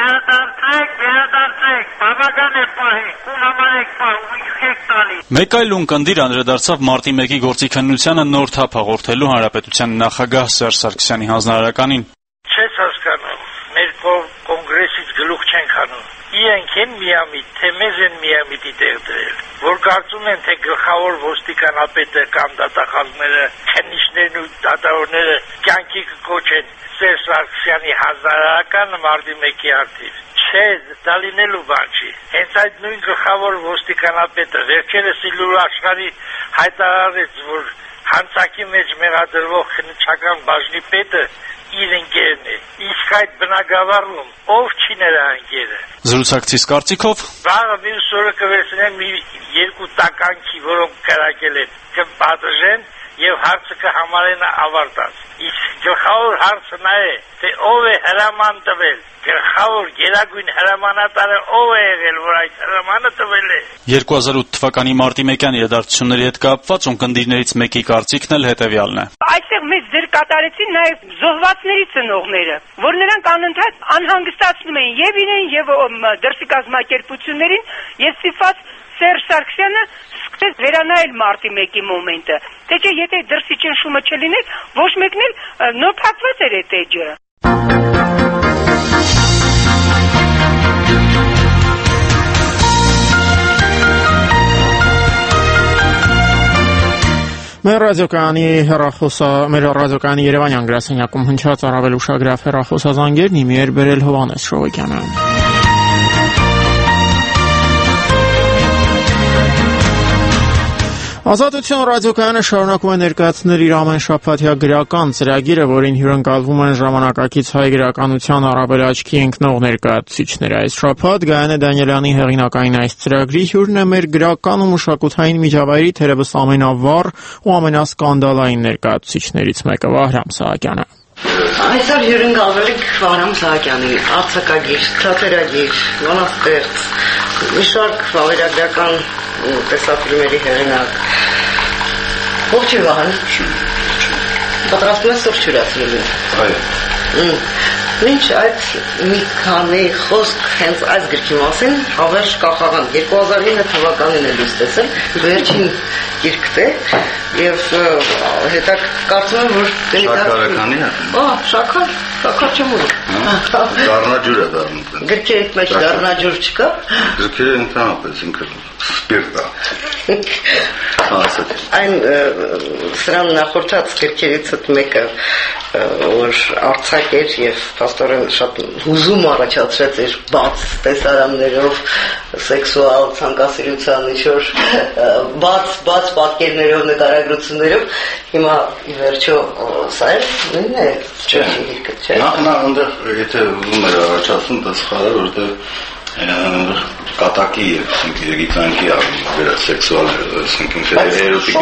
Վերադարձրեք, բավական է պահեք, ու նմանեք պահ, ու եք տալի։ Մեկ այլ ունկնդիր անդրադարձավ մարտի 1-ի գործիքննությանը նոր թափ հաղորդելու հանրապետության նախագահ Սերժ Սարգսյանի հանձնարարականին։ Չես հասկանում, մեր կոնգրեսից գլուխ չենք հանում։ Իրենք են միամիտ, թե մեզ են միամիտի տեղ դրել, որ կարծում են, թե գլխավոր ոստիկանապետը կամ դատախազները, քննիչներն ու դատավորները կյանքի կկոչեն Սերժ Սարգսյանի հազարական մարտի 1-ի արդիվ։ Չէ, դա լինելու բան չի։ Հենց այդ նույն գլխավոր ոստիկանապետը վերջերս Իլուր Աշխարհի հայտարարեց, որ հանցակի մեջ մեղադրվող քննչական բաժնի պետը իր ընկերն է։ Իսկ այդ բնակավարում ով չի նրա ընկերը։ Զրուցակցիս կարծիքով վաղը մյուս օրը կվերցնեն մի երկու տականքի, որոնք կրակել են, կպատժեն եւ հարցը կհամարեն ավարտած։ Իսկ գլխավոր հարցը նա է, թե ով է հրաման տվել։ Գլխավոր գերագույն հրամանատարը ով է եղել, որ այդ հրամանը տվել է։ 2008 թվականի մարտի 1-յան իրադարձությունների հետ կապված ունկնդիրներից մեկի կարծիքն էլ հետևյալն է։ Այստեղ մեծ դեր կատարեցին նաև զոհվածների ծնողները, որ նրանք անընդհատ անհանգստացնում էին եւ իրեն եւ դրսի կազմակերպություններին, եւ ստիպված Սերժ Սարգսյանը սկսեց վերանայել մարտի 1-ի մոմենտը։ Թե չէ, եթե դրսի ճնշումը չլիներ, ոչ մեկն էլ նոր փակված էր այդ էջը։ Մեր ռադիոկայանի Երևանյան գրասենյակում հնչած առավել ուշագրավ հեռախոսազանգերն իմի էր բերել Հովհաննես Շողոքյանը։ Ազատություն ռադիոկայանը շարունակում է ներկայացնել իր ամեն շաբաթյա գրական ծրագիրը, որին հյուրընկալվում են ժամանակակից հայ գրականության առավել աչքի ընկնող ներկայացուցիչներ։ Այս շաբաթ Գայանե Դանիելյանի հեղինակային այս ծրագրի հյուրն է մեր գրական ու մշակութային միջավայրի թերևս ամենավառ ու ամենասկանդալային ներկայացուցիչներից մեկը Վահրամ Սահակյանը։ Այսօր հյուրընկալվել եք Վահրամ Սահակյանի, արձակագիր, թատերագիր, բանաստեղծ, մի շարք վավերագրական տեսաֆիլմերի հեղինակ։ Ողջույն Վահան։ Պատրաստում ես սուրճ հյուրացնելու։ Այո։ Մինչ այդ մի քանի խոսք հենց այս գրքի մասին հավերժ կախաղան 2009 թվականին է լույս տեսել, վերջին գիրքն է եւ կարծում եմ որ Շաքարականի է։ Շաքար չեմ ուզում։ Դառնաջուր է դառնում։ Գրքերի մեջ դառնաջուր չկա։ Գրքերը ընդհանրապես ինքը սպիրտ է։ Այն սրան նախորդած գրքերից մեկը որ արցակ էր եւ փաստորեն շատ հուզում առաջացրեց իր բաց տեսարաններով, սեքսուալ ցանկասիրության ինչ-որ բաց պատկերներով, նկարագրություններով, հիմա ի վերջո սա է նույնն է, չէ՞։ Նա այնտեղ եթե ուզում էր առաջացնում, դա սխալ է, որովհետեւ կատակի եւ գիտանքի սեքսուալ էրոտիկ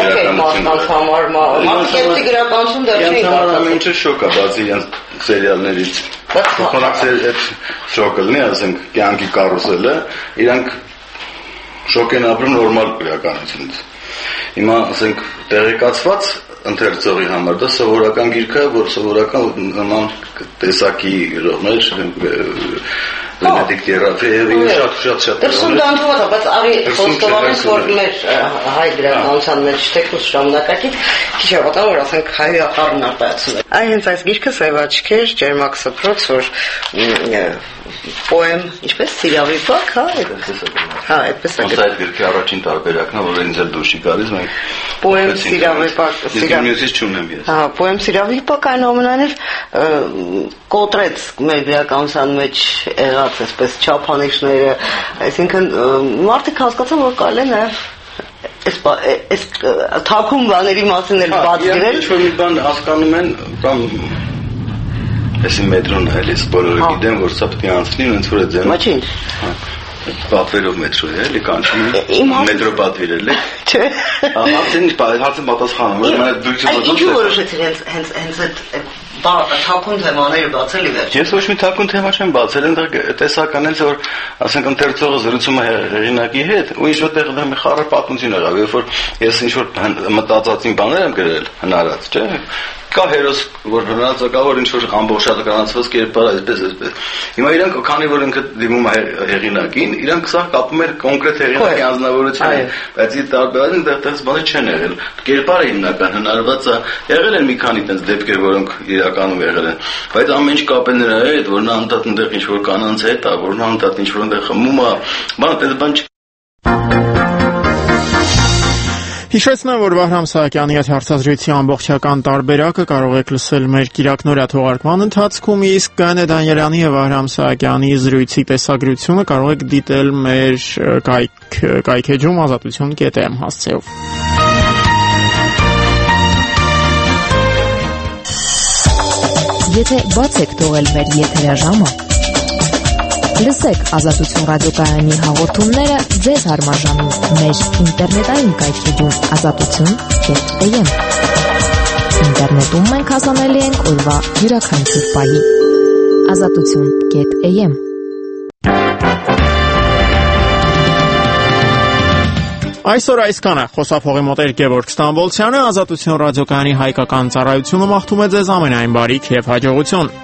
գրականություն դա չի ինչ շոկ է բացի իրենց սերիալներից քոնակ այդ շոկը լինի ասենք կյանքի կարուսելը իրանք շոկ են ապրում նորմալ գրականությունից հիմա ասենք տեղեկացված ընթերցողի համար դա սովորական գիրք է որ սովորական նման տեսակի գրողներ Benedict Երաֆեևի շատ դրսում դանդաղ է, բայց արի խոստովանենք, որ մեր հայ գրականության մեջ թեկուզ ժամանակակից քիչ հավատամ, որ ասենք հայախառն արտահայտություն է։ Այ հենց այս գիրքը Սև աչքեր, Ջերմակ սփռոց, որ պոեմ, ինչպես սիրավիպակ, հա, այդպես է։ Այդ գրքի առաջին տարբերակն է, որ ինձ էլ դուշի գալիս, մենք պոեմ սիրավիպակ, սիրավիպակից չունեմ ես։ Հա, պոեմ սիրավիպակ այնուամենայնիվ կոտրեց մեր գրականության մեջ եղած այսպես չափանիշները, այսինքն մարդիկ հասկացան, որ կարելի է նաև այս թաքուն բաների մասին էլ բաց գրել։ Ինչ-որ մի բան հասկանում են, կամ այսի մետրոն է, էլի, բոլորը գիտեն, որ սա պետք է անցնի, ոնց որ է ձեն։ Ոչինչ։ Պատվերով մետրո է, էլի, կանչում մետրո պատվիրել է։ Չէ։ Հարցին պատասխանում, որ մենակ դուք ինչու որոշեցիք հենց այդ թաքուն թեմաները բացել ի վերջ։ Ես ոչ մի թաքուն թեմա չեմ բացել, այնտեղ տեսական էլ որ ասենք ընթերցողը զրուցում է հեղինակի հետ, ու ինչ որտեղ դա մի խառը պատմություն եղավ, երբ որ ես ինչ որ մտածածին բաներ եմ գրել, հնարած, չէ՞։ Կա հերոս, որ հնարածը կա, որ ինչ-որ ամբողջականացված կերպար այսպես։ Հիմա իրանք, քանի որ ինքը դիմում է հեղինակին, իրանք սա կապում էր կոնկրետ հեղինակի անձնավորությունը, բայց իր տարբերակն դեռ բանը չեն եղել։ Կերպարը հիմնական հնարված է, եղել են մի քանի տենց դեպքեր, որոնք իրականում եղել են, բայց ամեն ինչ կապ է նրա հետ, որ նա անդադ այնտեղ ինչ-որ կանանց հետ է, որ նա անդադ ինչ-որ այնտեղ խմում է, բանը տենց բան չի։ Հիշեցնեմ, որ Վահրամ Սահակյանի հետ հարցազրույցի ամբողջական տարբերակը կարող եք լսել մեր կիրակնօրյա թողարկման ընթացքում, իսկ Գայանե Դանիելյանի եւ Վահրամ Սահակյանի զրույցի տեսագրությունը կարող եք դիտել մեր կայքեջում ազատություն.am հասցեով։ Եթե բաց եք թողել մեր եթերաժամը, լսեք Ազատություն ռադիոկայանի հաղորդումները ձեզ հարմարժանում մեր ինտերնետային կայքեջում azatutun.am։ Ինտերնետում մենք հասանելի ենք օրվա յուրաքանչյուր պահի։ azatutun.am։ Այսօր այսքանը, խոսափողի մոտ էր Գևորգ Ստամբոլցյանը, Ազատություն ռադիոկայանի հայկական ծառայությունը մաղթում է ձեզ ամենայն բարիք եւ հաջողություն։